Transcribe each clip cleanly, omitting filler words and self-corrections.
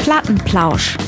Plattenplausch.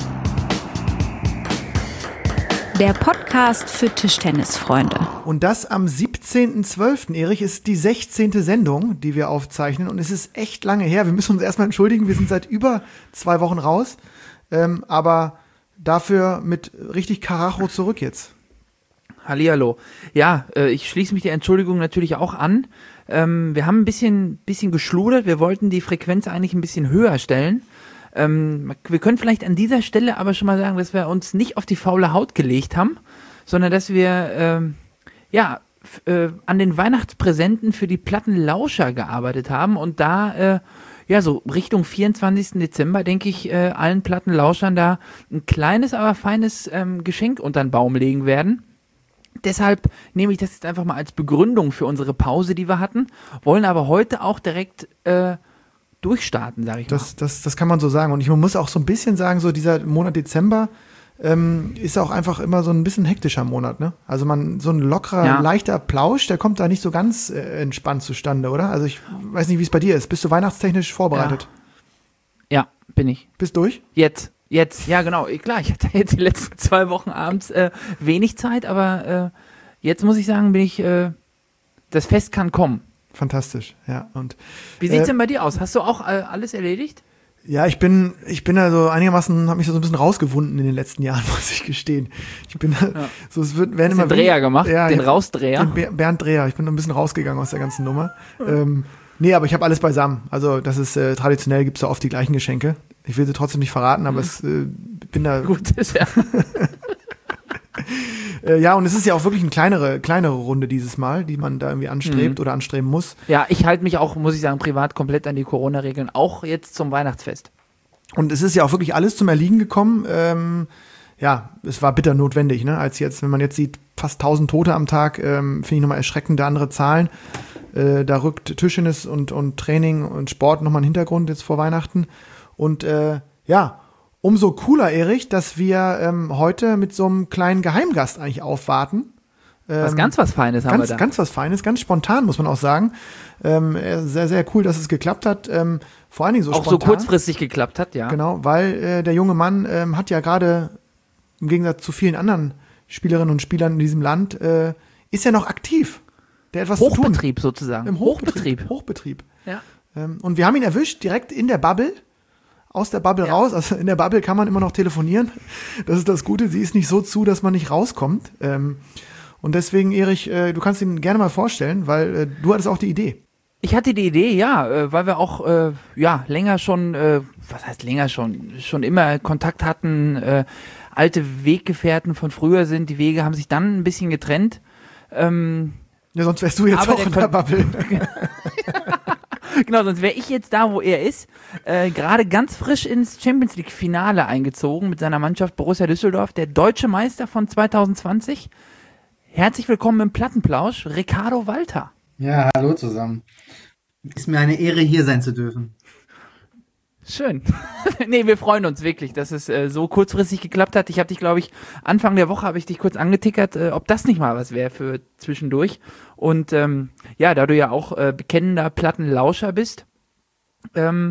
Der Podcast für Tischtennisfreunde. Und das am 17.12. Erich, ist die 16. Sendung, die wir aufzeichnen. Und es ist echt lange her. Wir müssen uns erstmal entschuldigen. Wir sind seit über 2 Wochen raus. Aber dafür mit richtig Karacho zurück jetzt. Hallihallo. Ja, ich schließe mich der Entschuldigung natürlich auch an. Wir haben ein bisschen geschludert. Wir wollten die Frequenz eigentlich ein bisschen höher stellen. Wir können vielleicht an dieser Stelle aber schon mal sagen, dass wir uns nicht auf die faule Haut gelegt haben, sondern dass wir an den Weihnachtspräsenten für die Plattenlauscher gearbeitet haben und da so Richtung 24. Dezember, denke ich, allen Plattenlauschern da ein kleines, aber feines Geschenk unter den Baum legen werden. Deshalb nehme ich das jetzt einfach mal als Begründung für unsere Pause, die wir hatten, wollen aber heute auch direkt durchstarten, sage ich mal. Das kann man so sagen. Und ich muss auch so ein bisschen sagen, so dieser Monat Dezember ist auch einfach immer so ein bisschen hektischer Monat, ne? Also so ein lockerer, leichter Plausch, der kommt da nicht so ganz entspannt zustande, oder? Also ich weiß nicht, wie es bei dir ist. Bist du weihnachtstechnisch vorbereitet? Ja, bin ich. Bist durch? Jetzt, ja genau. Klar, ich hatte jetzt die letzten 2 Wochen abends wenig Zeit, aber jetzt muss ich sagen, das Fest kann kommen. Fantastisch, ja. Und wie sieht's denn bei dir aus? Hast du auch alles erledigt? Ja, ich bin also einigermaßen, habe mich so ein bisschen rausgewunden in den letzten Jahren, muss ich gestehen. Ich bin so, es werden immer den Dreher gemacht, ja, den Rausdreher. Den Bernd Dreher. Ich bin ein bisschen rausgegangen aus der ganzen Nummer. Nee, aber ich habe alles beisammen. Also das ist traditionell, gibt's da oft die gleichen Geschenke. Ich will sie trotzdem nicht verraten, aber bin da. Gut ist ja. Ja, und es ist ja auch wirklich eine kleinere Runde dieses Mal, die man da irgendwie anstrebt oder anstreben muss. Ja, ich halte mich auch, muss ich sagen, privat komplett an die Corona-Regeln, auch jetzt zum Weihnachtsfest. Und es ist ja auch wirklich alles zum Erliegen gekommen. Es war bitter notwendig, ne? Wenn man jetzt sieht, fast 1000 Tote am Tag, finde ich nochmal erschreckende andere Zahlen. Da rückt Tischtennis und Training und Sport nochmal in den Hintergrund jetzt vor Weihnachten. Und umso cooler, Erich, dass wir heute mit so einem kleinen Geheimgast eigentlich aufwarten. Was Feines haben wir da. Ganz was Feines, ganz spontan, muss man auch sagen. Sehr, sehr cool, dass es geklappt hat. Vor allen Dingen so auch spontan. Auch so kurzfristig geklappt hat, ja. Genau, weil der junge Mann hat ja gerade, im Gegensatz zu vielen anderen Spielerinnen und Spielern in diesem Land, ist ja noch aktiv. Der hat was zu tun. Hochbetrieb sozusagen. Im Hochbetrieb. Ja. Und wir haben ihn erwischt, direkt in der Bubble. Aus der Bubble raus. Also in der Bubble kann man immer noch telefonieren. Das ist das Gute. Sie ist nicht so zu, dass man nicht rauskommt. Und deswegen, Erich, du kannst ihn gerne mal vorstellen, weil du hattest auch die Idee. Ich hatte die Idee, ja, weil wir auch länger schon, schon immer Kontakt hatten, alte Weggefährten von früher sind. Die Wege haben sich dann ein bisschen getrennt. Ja, sonst wärst du jetzt auch in der Bubble. Genau, sonst wäre ich jetzt da, wo er ist. Gerade ganz frisch ins Champions-League-Finale eingezogen mit seiner Mannschaft Borussia Düsseldorf, der deutsche Meister von 2020. Herzlich willkommen im Plattenplausch, Ricardo Walter. Ja, hallo zusammen. Ist mir eine Ehre, hier sein zu dürfen. Schön. Nee, wir freuen uns wirklich, dass es so kurzfristig geklappt hat. Ich habe dich, glaube ich, Anfang der Woche habe ich dich kurz angetickert, ob das nicht mal was wäre für zwischendurch. Und da du ja auch bekennender Plattenlauscher bist, waren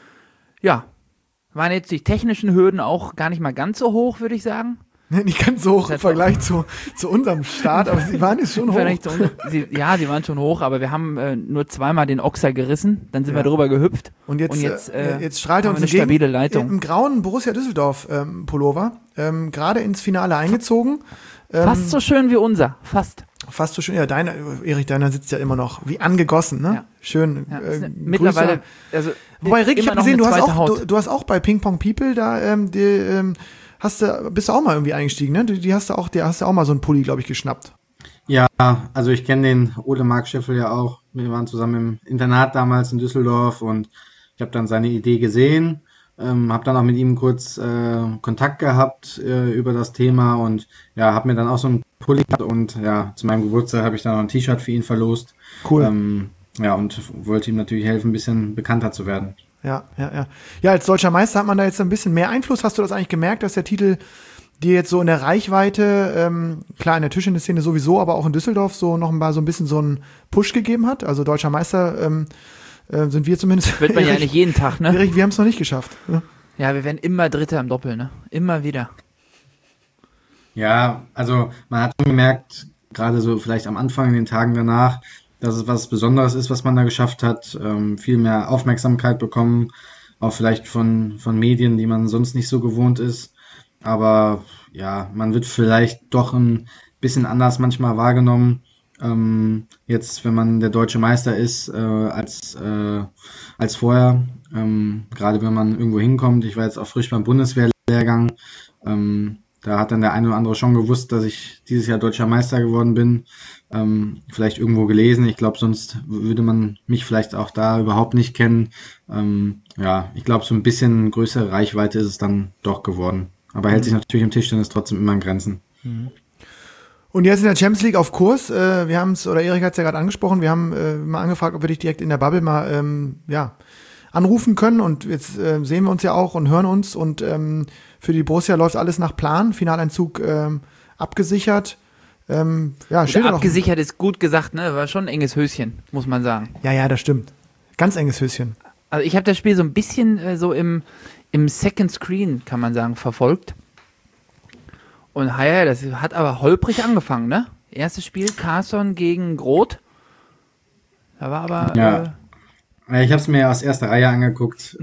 jetzt die technischen Hürden auch gar nicht mal ganz so hoch, würde ich sagen. Nicht ganz so hoch im Vergleich zu unserem Start, aber sie waren jetzt schon hoch. Sie waren schon hoch, aber wir haben nur 2-mal den Ochser gerissen, dann sind wir drüber gehüpft. Und jetzt strahlt er uns eine stabile Leitung. Im grauen Borussia Düsseldorf Pullover, gerade ins Finale eingezogen. Fast so schön wie unser, fast. Fast so schön, ja, Erich, deiner sitzt ja immer noch wie angegessen, ne? Ja. Schön. Ja, mittlerweile, also wobei, Rick, ich habe gesehen, du hast auch bei Ping Pong People da, bist du auch mal irgendwie eingestiegen, ne? Hast du auch mal so einen Pulli, glaube ich, geschnappt. Ja, also ich kenne den Ole Mark Scheffel ja auch. Wir waren zusammen im Internat damals in Düsseldorf und ich habe dann seine Idee gesehen, habe dann auch mit ihm kurz Kontakt gehabt über das Thema und ja, habe mir dann auch so einen Pulli gehabt und ja, zu meinem Geburtstag habe ich dann noch ein T-Shirt für ihn verlost. Cool. Und wollte ihm natürlich helfen, ein bisschen bekannter zu werden. Ja. Ja, als deutscher Meister hat man da jetzt ein bisschen mehr Einfluss. Hast du das eigentlich gemerkt, dass der Titel dir jetzt so in der Reichweite, klar in der Tischtennis-Szene sowieso, aber auch in Düsseldorf so noch mal so ein bisschen so einen Push gegeben hat? Also deutscher Meister sind wir zumindest. Wird man ja nicht jeden Tag, ne? Wir haben es noch nicht geschafft. Ja. Ja, wir werden immer Dritter im Doppel, ne? Immer wieder. Ja, also man hat schon gemerkt, gerade so vielleicht am Anfang, in den Tagen danach, dass es was Besonderes ist, was man da geschafft hat. Viel mehr Aufmerksamkeit bekommen, auch vielleicht von Medien, die man sonst nicht so gewohnt ist. Aber ja, man wird vielleicht doch ein bisschen anders manchmal wahrgenommen. Jetzt, wenn man der deutsche Meister ist, als vorher. Gerade wenn man irgendwo hinkommt. Ich war jetzt auch frisch beim Bundeswehrlehrgang. Da hat dann der eine oder andere schon gewusst, dass ich dieses Jahr deutscher Meister geworden bin. Vielleicht irgendwo gelesen. Ich glaube, sonst würde man mich vielleicht auch da überhaupt nicht kennen. Ja, ich glaube, so ein bisschen größere Reichweite ist es dann doch geworden. Aber hält sich natürlich im Tischtennis trotzdem immer in Grenzen. Und jetzt in der Champions League auf Kurs. Wir haben es, oder Erik hat es ja gerade angesprochen, wir haben mal angefragt, ob wir dich direkt in der Bubble mal anrufen können. Und jetzt sehen wir uns ja auch und hören uns. Und für die Borussia läuft alles nach Plan. Finaleinzug abgesichert. Abgesichert ist gut gesagt, ne? War schon ein enges Höschen, muss man sagen. Ja, das stimmt. Ganz enges Höschen. Also ich habe das Spiel so ein bisschen so im Second Screen, kann man sagen, verfolgt. Und ja, das hat aber holprig angefangen, ne? Erstes Spiel, Carson gegen Groth. Da war aber... Ja. Ich habe es mir aus erster Reihe angeguckt.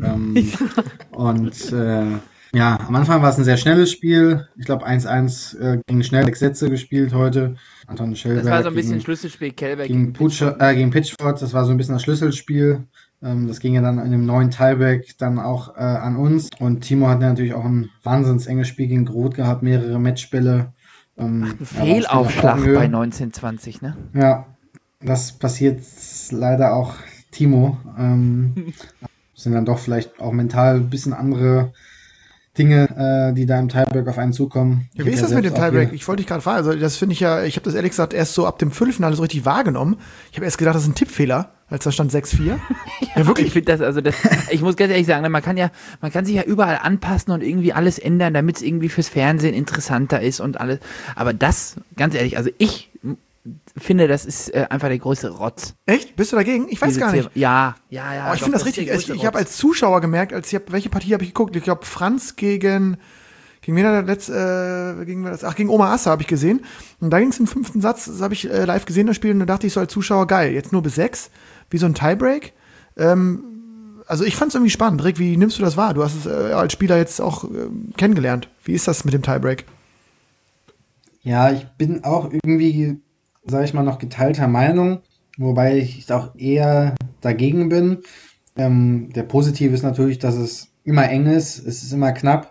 Am Anfang war es ein sehr schnelles Spiel. Ich glaube 1-1 ging schnell, 6 Sätze gespielt heute. Anton Schellberg. Das war so ein bisschen Schlüsselspiel, Kellberg gegen Pitchford. Das war so ein bisschen das Schlüsselspiel. Das ging ja dann in dem neuen Tiebreak dann auch an uns. Und Timo hat natürlich auch ein wahnsinns enges Spiel gegen Groth gehabt, mehrere Matchbälle. Ein Fehlaufschlag bei 1920, ne? Ja, das passiert leider auch Timo. Sind dann doch vielleicht auch mental ein bisschen andere Dinge, die da im Tiebreak auf einen zukommen. Ja, wie ist das mit dem Tiebreak? Ich wollte dich gerade fragen. Also das finde ich ja, ich habe das ehrlich gesagt erst so ab dem Viertelfinale so richtig wahrgenommen. Ich habe erst gedacht, das ist ein Tippfehler, als da stand 6-4. Ja, wirklich. Ich finde ich muss ganz ehrlich sagen, man kann sich ja überall anpassen und irgendwie alles ändern, damit es irgendwie fürs Fernsehen interessanter ist und alles. Aber das, ganz ehrlich, also ich finde, das ist einfach der größte Rotz. Echt? Bist du dagegen? Ich weiß gar nicht. Ja. Ich finde das richtig. Ich habe als Zuschauer gemerkt, welche Partie habe ich geguckt? Ich glaube, Franz gegen wen hat gegen Omaasa habe ich gesehen. Und da ging es im 5. Satz, das habe ich live gesehen, das Spiel, und da dachte ich so als Zuschauer, geil, jetzt nur bis 6, wie so ein Tiebreak. Also ich fand es irgendwie spannend. Rick, wie nimmst du das wahr? Du hast es als Spieler jetzt auch kennengelernt. Wie ist das mit dem Tiebreak? Ja, ich bin auch irgendwie, sage ich mal, noch geteilter Meinung, wobei ich auch eher dagegen bin. Der Positive ist natürlich, dass es immer eng ist, es ist immer knapp.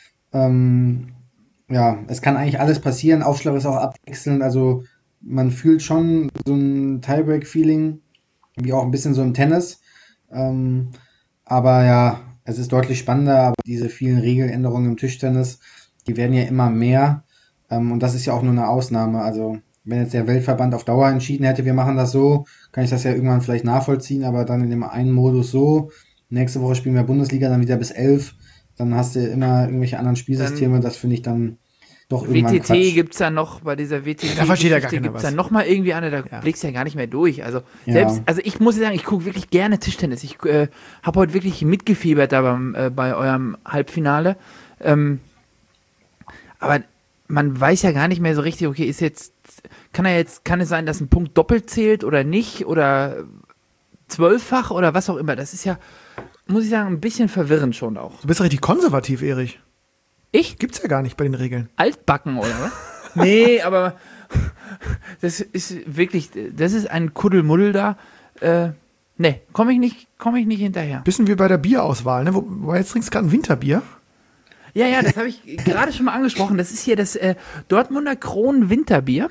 Es kann eigentlich alles passieren, Aufschlag ist auch abwechselnd, also man fühlt schon so ein Tiebreak-Feeling, wie auch ein bisschen so im Tennis. Aber ja, es ist deutlich spannender, aber diese vielen Regeländerungen im Tischtennis, die werden ja immer mehr. Und das ist ja auch nur eine Ausnahme. Also wenn jetzt der Weltverband auf Dauer entschieden hätte, wir machen das so, kann ich das ja irgendwann vielleicht nachvollziehen, aber dann in dem einen Modus so. Nächste Woche spielen wir Bundesliga, dann wieder bis 11. Dann hast du immer irgendwelche anderen Spielsysteme. Das finde ich dann doch irgendwann WTT Quatsch. Gibt es ja noch, bei dieser WTT da versteht ja gar keiner gibt es was. ja noch mal irgendwie eine, da blickst du ja gar nicht mehr durch. Also also ich muss sagen, ich gucke wirklich gerne Tischtennis. Ich habe heute wirklich mitgefiebert da bei eurem Halbfinale. Aber man weiß ja gar nicht mehr so richtig, okay, kann es sein, dass ein Punkt doppelt zählt oder nicht oder 12-fach oder was auch immer. Das ist ja, muss ich sagen, ein bisschen verwirrend schon auch. Du bist richtig konservativ, Erich. Ich? Gibt's ja gar nicht bei den Regeln. Altbacken, oder was? Nee, aber das ist wirklich, das ist ein Kuddelmuddel da. Komme ich nicht hinterher. Bisschen wie bei der Bierauswahl, ne? Wobei jetzt trinkst du gerade ein Winterbier. Ja, das habe ich gerade schon mal angesprochen. Das ist hier das Dortmunder Kronen Winterbier.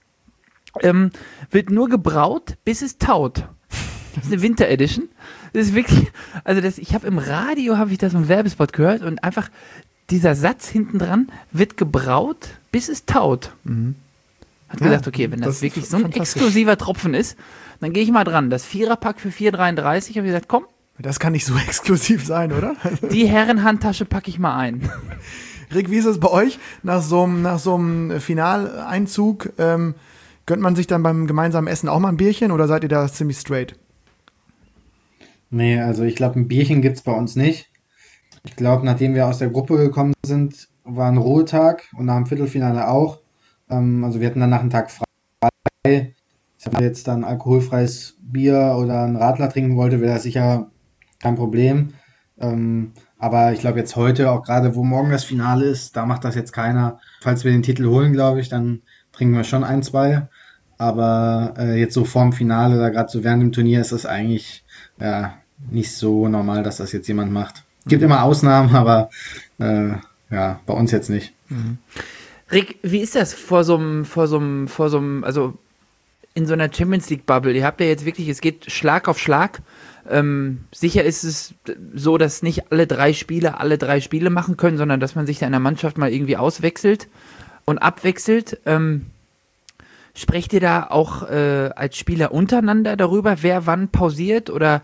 Wird nur gebraut, bis es taut. Das ist eine Winter Edition. Das ist wirklich, ich habe im Radio, das im Werbespot gehört und einfach dieser Satz hinten dran, wird gebraut, bis es taut. Hat gesagt, okay, wenn das wirklich so ein exklusiver Tropfen ist, dann gehe ich mal dran. Das Viererpack für 4,33, habe ich gesagt, komm. Das kann nicht so exklusiv sein, oder? Die Herrenhandtasche packe ich mal ein. Rick, wie ist es bei euch? Nach so einem Finaleinzug, gönnt man sich dann beim gemeinsamen Essen auch mal ein Bierchen oder seid ihr da ziemlich straight? Nee, also ich glaube, ein Bierchen gibt's bei uns nicht. Ich glaube, nachdem wir aus der Gruppe gekommen sind, war ein Ruhetag und nach dem Viertelfinale auch. Also wir hatten danach einen Tag frei. Wenn man jetzt dann alkoholfreies Bier oder einen Radler trinken wollte, wäre das sicher kein Problem. Aber ich glaube jetzt heute, auch gerade wo morgen das Finale ist, da macht das jetzt keiner. Falls wir den Titel holen, glaube ich, dann trinken wir schon ein, zwei. Aber jetzt so vorm Finale oder gerade so während dem Turnier ist das eigentlich nicht so normal, dass das jetzt jemand macht. Gibt immer Ausnahmen, aber bei uns jetzt nicht. Rick, wie ist das vor so einem, also in so einer Champions League Bubble? Ihr habt ja jetzt wirklich, es geht Schlag auf Schlag. Sicher ist es so, dass nicht alle drei Spiele machen können, sondern dass man sich da in der Mannschaft mal irgendwie auswechselt und abwechselt. Sprecht ihr da auch als Spieler untereinander darüber, wer wann pausiert, oder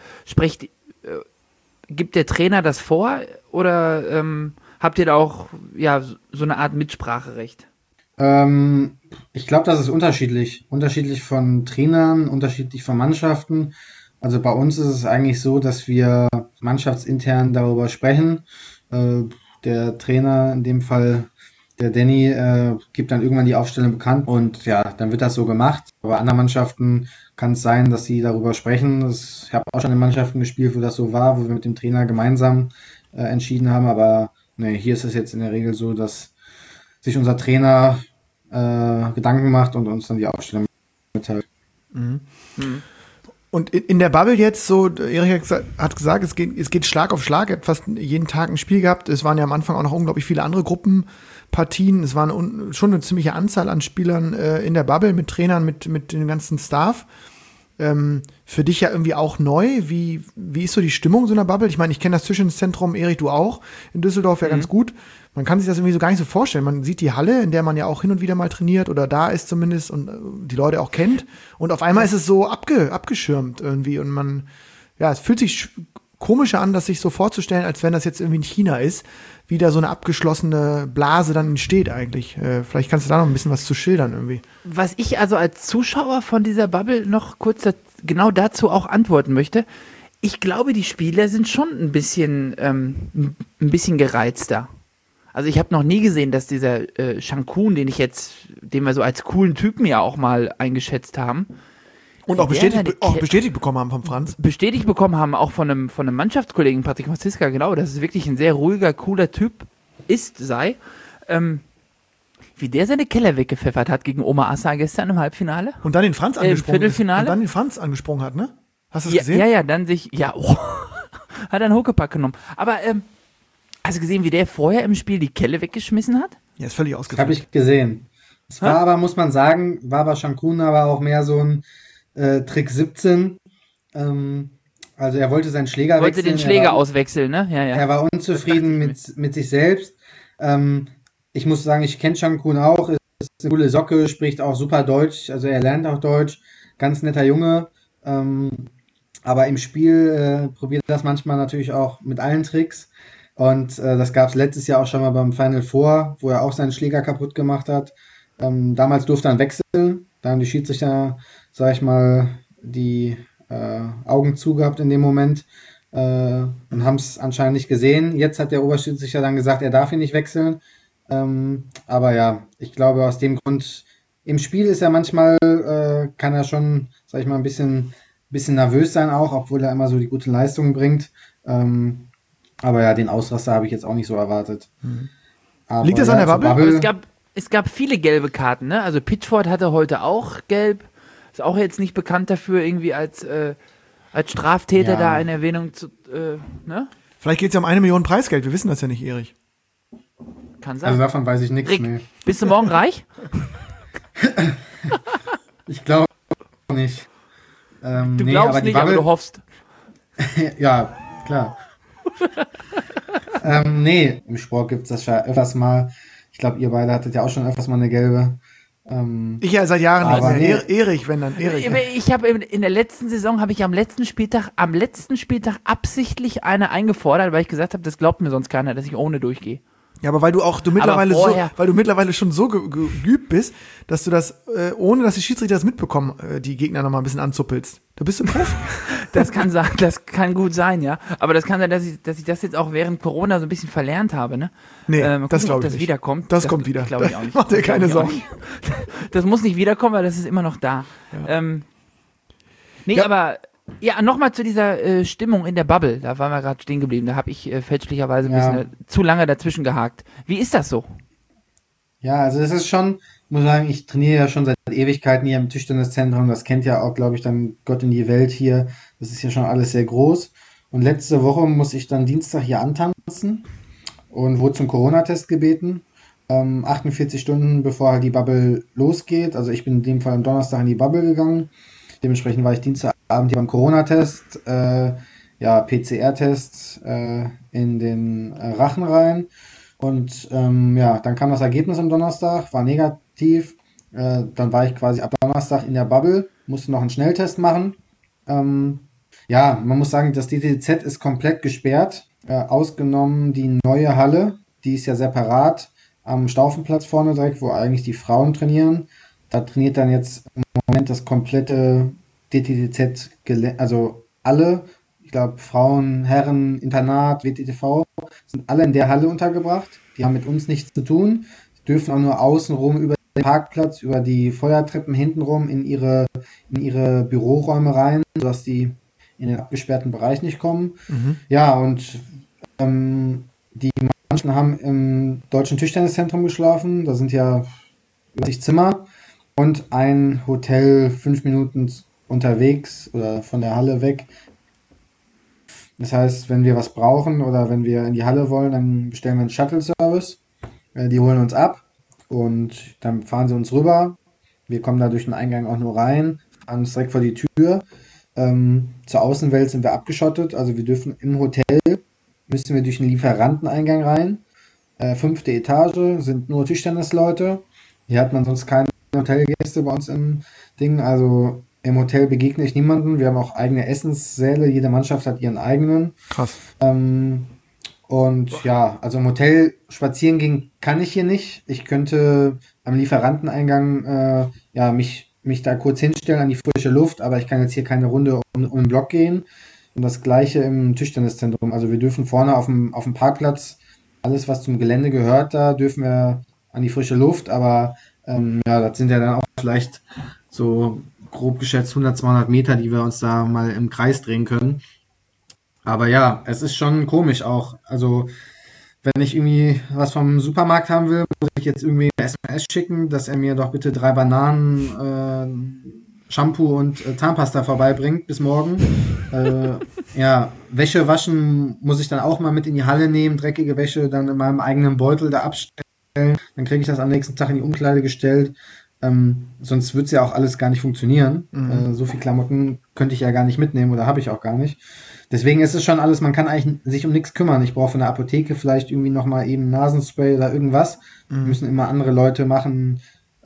gibt der Trainer das vor, oder habt ihr da auch so eine Art Mitspracherecht? Ich glaube, das ist unterschiedlich. Unterschiedlich von Trainern, unterschiedlich von Mannschaften. Also bei uns ist es eigentlich so, dass wir mannschaftsintern darüber sprechen. Der Trainer, in dem Fall der Danny, gibt dann irgendwann die Aufstellung bekannt und dann wird das so gemacht. Aber anderen Mannschaften kann es sein, dass sie darüber sprechen. Ich habe auch schon in Mannschaften gespielt, wo das so war, wo wir mit dem Trainer gemeinsam entschieden haben. Aber nee, hier ist es jetzt in der Regel so, dass sich unser Trainer Gedanken macht und uns dann die Aufstellung mitteilt. Und in der Bubble jetzt so, Erik hat gesagt, es geht Schlag auf Schlag. Er hat fast jeden Tag ein Spiel gehabt. Es waren ja am Anfang auch noch unglaublich viele andere Gruppenpartien. Es war schon eine ziemliche Anzahl an Spielern in der Bubble mit Trainern, mit dem ganzen Staff. Für dich ja irgendwie auch neu. Wie ist so die Stimmung so einer Bubble? Ich meine, ich kenne das Zwischenzentrum, Erik, du auch, in Düsseldorf ja ganz gut. Man kann sich das irgendwie so gar nicht so vorstellen. Man sieht die Halle, in der man ja auch hin und wieder mal trainiert oder da ist zumindest und die Leute auch kennt. Und auf einmal ist es so abgeschirmt irgendwie. Und es fühlt sich komischer an, das sich so vorzustellen, als wenn das jetzt irgendwie in China ist, wie da so eine abgeschlossene Blase dann entsteht eigentlich. Vielleicht kannst du da noch ein bisschen was zu schildern irgendwie. Was ich also als Zuschauer von dieser Bubble noch kurz genau dazu auch antworten möchte: Ich glaube, die Spieler sind schon ein bisschen gereizter. Also ich habe noch nie gesehen, dass dieser Shankun, den wir so als coolen Typen ja auch mal eingeschätzt haben. Und auch bestätigt bekommen haben vom Franz. Bestätigt bekommen haben, auch von einem Mannschaftskollegen, Patrick Maziska, genau, dass es wirklich ein sehr ruhiger, cooler Typ sei. Wie der seine Keller weggepfeffert hat gegen Oma Assa gestern im Halbfinale. Und dann den Franz angesprungen Viertelfinale. Und dann den Franz angesprungen hat, ne? Hast du das gesehen? Hat er einen Huckepack genommen. Aber, hast du gesehen, wie der vorher im Spiel die Kelle weggeschmissen hat? Ja, ist völlig ausgeflippt. Habe ich gesehen. Es war aber, muss man sagen, bei Shankun aber auch mehr so ein Trick 17. Also er wollte seinen Schläger wechseln. Wollte den Schläger auswechseln, ne? Ja. Er war unzufrieden mit sich selbst. Ich muss sagen, ich kenne Shankun auch. Ist eine coole Socke, spricht auch super Deutsch. Also er lernt auch Deutsch. Ganz netter Junge. Aber im Spiel probiert das manchmal natürlich auch mit allen Tricks. Und das gab es letztes Jahr auch schon mal beim Final Four, wo er auch seinen Schläger kaputt gemacht hat. Damals durfte er wechseln. Da haben die Schiedsrichter, sag ich mal, die Augen zugehabt in dem Moment und haben es anscheinend nicht gesehen. Jetzt hat der Oberschiedsrichter dann gesagt, er darf ihn nicht wechseln. Aber ja, ich glaube aus dem Grund, im Spiel ist er manchmal, kann er schon, sag ich mal, ein bisschen nervös sein auch, obwohl er immer so die gute Leistung bringt. Aber ja, den Ausraster habe ich jetzt auch nicht so erwartet. Aber liegt das an der Bubble? Es gab viele gelbe Karten, ne? Also Pitchford hatte heute auch gelb. Ist auch jetzt nicht bekannt dafür, irgendwie als Straftäter da in Erwähnung zu, ne? Vielleicht geht es ja um 1 Million Preisgeld. Wir wissen das ja nicht, Erich. Kann sein. Also davon weiß ich nichts. Rick, nee. Bist du morgen reich? Ich glaube nicht. Du glaubst aber nicht, aber du hoffst. Ja, klar. Im Sport gibt es das schon öfters mal. Ich glaube, ihr beide hattet ja auch schon öfters mal eine gelbe. Ich ja seit Jahren nicht aber mehr. Erich, wenn dann Erich. Ich habe in der letzten Saison, am letzten Spieltag absichtlich eine eingefordert, weil ich gesagt habe, das glaubt mir sonst keiner, dass ich ohne durchgehe. Ja, aber weil du mittlerweile schon so geübt bist, dass du das, ohne dass die Schiedsrichter das mitbekommen, die Gegner nochmal ein bisschen anzuppelst. Da bist du ein Profi. Das kann sein, das kann gut sein, ja. Aber das kann sein, dass ich das jetzt auch während Corona so ein bisschen verlernt habe, ne? Nee, das glaube ich nicht. nicht. Wiederkommt. Das kommt wieder. Glaube ich auch nicht. Mach dir keine Sorgen. Das muss nicht wiederkommen, weil das ist immer noch da. Ja. Aber ja, nochmal zu dieser Stimmung in der Bubble. Da waren wir gerade stehen geblieben. Da habe ich fälschlicherweise ein bisschen zu lange dazwischen gehakt. Wie ist das so? Ja, also es ist schon, ich muss sagen, ich trainiere ja schon seit Ewigkeiten hier im Tischtenniszentrum. Das kennt ja auch, glaube ich, dann Gott in die Welt hier. Das ist ja schon alles sehr groß. Und letzte Woche muss ich dann Dienstag hier antanzen und wurde zum Corona-Test gebeten. 48 Stunden bevor halt die Bubble losgeht. Also ich bin in dem Fall am Donnerstag in die Bubble gegangen. Dementsprechend war ich Dienstagabend hier beim Corona-Test, PCR-Test in den Rachen rein. Und dann kam das Ergebnis am Donnerstag, war negativ. Dann war ich quasi ab Donnerstag in der Bubble, musste noch einen Schnelltest machen. Man muss sagen, das DTZ ist komplett gesperrt, ausgenommen die neue Halle, die ist ja separat am Staufenplatz vorne direkt, wo eigentlich die Frauen trainieren. Da trainiert dann jetzt im Moment das komplette DTZ, also alle, ich glaube Frauen, Herren, Internat, WTTV, sind alle in der Halle untergebracht. Die haben mit uns nichts zu tun. Die dürfen auch nur außenrum über den Parkplatz, über die Feuertreppen hintenrum in ihre Büroräume rein, sodass die in den abgesperrten Bereich nicht kommen. Mhm. Ja, und die Mannschaften haben im Deutschen Tischtenniszentrum geschlafen. Da sind ja 60 Zimmer. Und ein Hotel 5 Minuten unterwegs oder von der Halle weg. Das heißt, wenn wir was brauchen oder wenn wir in die Halle wollen, dann bestellen wir einen Shuttle-Service. Die holen uns ab und dann fahren sie uns rüber. Wir kommen da durch den Eingang auch nur rein, fahren uns direkt vor die Tür. Zur Außenwelt sind wir abgeschottet. Also wir dürfen im Hotel, müssen wir durch den Lieferanteneingang rein. 5. Etage sind nur Tischtennisleute. Hier hat man sonst keine Hotelgäste bei uns im Ding, also im Hotel begegne ich niemanden. Wir haben auch eigene Essenssäle, jede Mannschaft hat ihren eigenen. Krass. Also im Hotel spazieren gehen kann ich hier nicht. Ich könnte am Lieferanteneingang mich da kurz hinstellen an die frische Luft, aber ich kann jetzt hier keine Runde um den Block gehen. Und das gleiche im Tischtenniszentrum. Also wir dürfen vorne auf dem Parkplatz, alles was zum Gelände gehört, da dürfen wir an die frische Luft, aber das sind ja dann auch vielleicht so grob geschätzt 100, 200 Meter, die wir uns da mal im Kreis drehen können. Aber ja, es ist schon komisch auch. Also, wenn ich irgendwie was vom Supermarkt haben will, muss ich jetzt irgendwie eine SMS schicken, dass er mir doch bitte 3 Bananen, Shampoo und Zahnpasta vorbeibringt bis morgen. Wäsche waschen muss ich dann auch mal mit in die Halle nehmen, dreckige Wäsche dann in meinem eigenen Beutel da abstellen. Dann kriege ich das am nächsten Tag in die Umkleide gestellt. Sonst wird es ja auch alles gar nicht funktionieren. Mhm. So viel Klamotten könnte ich ja gar nicht mitnehmen oder habe ich auch gar nicht. Deswegen ist es schon alles, man kann eigentlich sich um nichts kümmern. Ich brauche von der Apotheke vielleicht irgendwie nochmal eben Nasenspray oder irgendwas. Müssen immer andere Leute machen.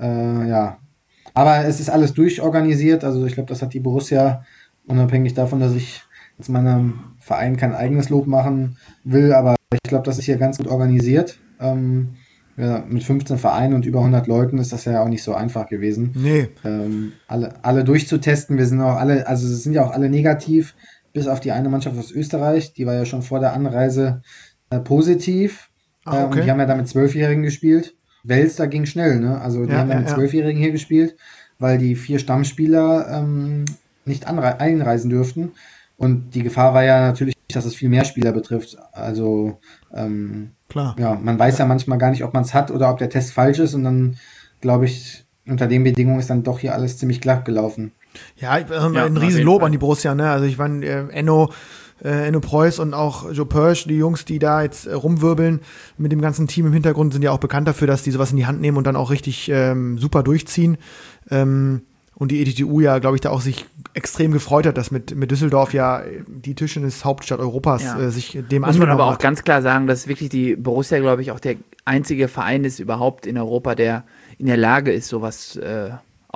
Aber es ist alles durchorganisiert. Also ich glaube, das hat die Borussia, unabhängig davon, dass ich jetzt meinem Verein kein eigenes Lob machen will. Aber ich glaube, das ist hier ganz gut organisiert. Mit 15 Vereinen und über 100 Leuten ist das ja auch nicht so einfach gewesen. Nee. Alle durchzutesten. Wir sind auch alle, also es sind ja auch alle negativ, bis auf die eine Mannschaft aus Österreich. Die war ja schon vor der Anreise positiv. Okay. Die haben ja da mit 12-Jährigen gespielt. Wels, da ging schnell, ne? Also die haben ja mit 12-Jährigen hier gespielt, weil die 4 Stammspieler nicht einreisen dürften. Und die Gefahr war ja natürlich, dass es viel mehr Spieler betrifft. Also klar. Ja, man weiß ja manchmal gar nicht, ob man es hat oder ob der Test falsch ist. Und dann, glaube ich, unter den Bedingungen ist dann doch hier alles ziemlich glatt gelaufen. Ja, ein Riesenlob an die Borussia, ne? Also ich meine, Enno Preuß und auch Joe Persch, die Jungs, die da jetzt rumwirbeln mit dem ganzen Team im Hintergrund, sind ja auch bekannt dafür, dass die sowas in die Hand nehmen und dann auch richtig super durchziehen. Und die ETTU ja, glaube ich, da auch sich extrem gefreut hat, dass mit Düsseldorf ja die Tischtennis-Hauptstadt Europas sich dem muss man aber auch ganz klar sagen, dass wirklich die Borussia, glaube ich, auch der einzige Verein ist überhaupt in Europa, der in der Lage ist, sowas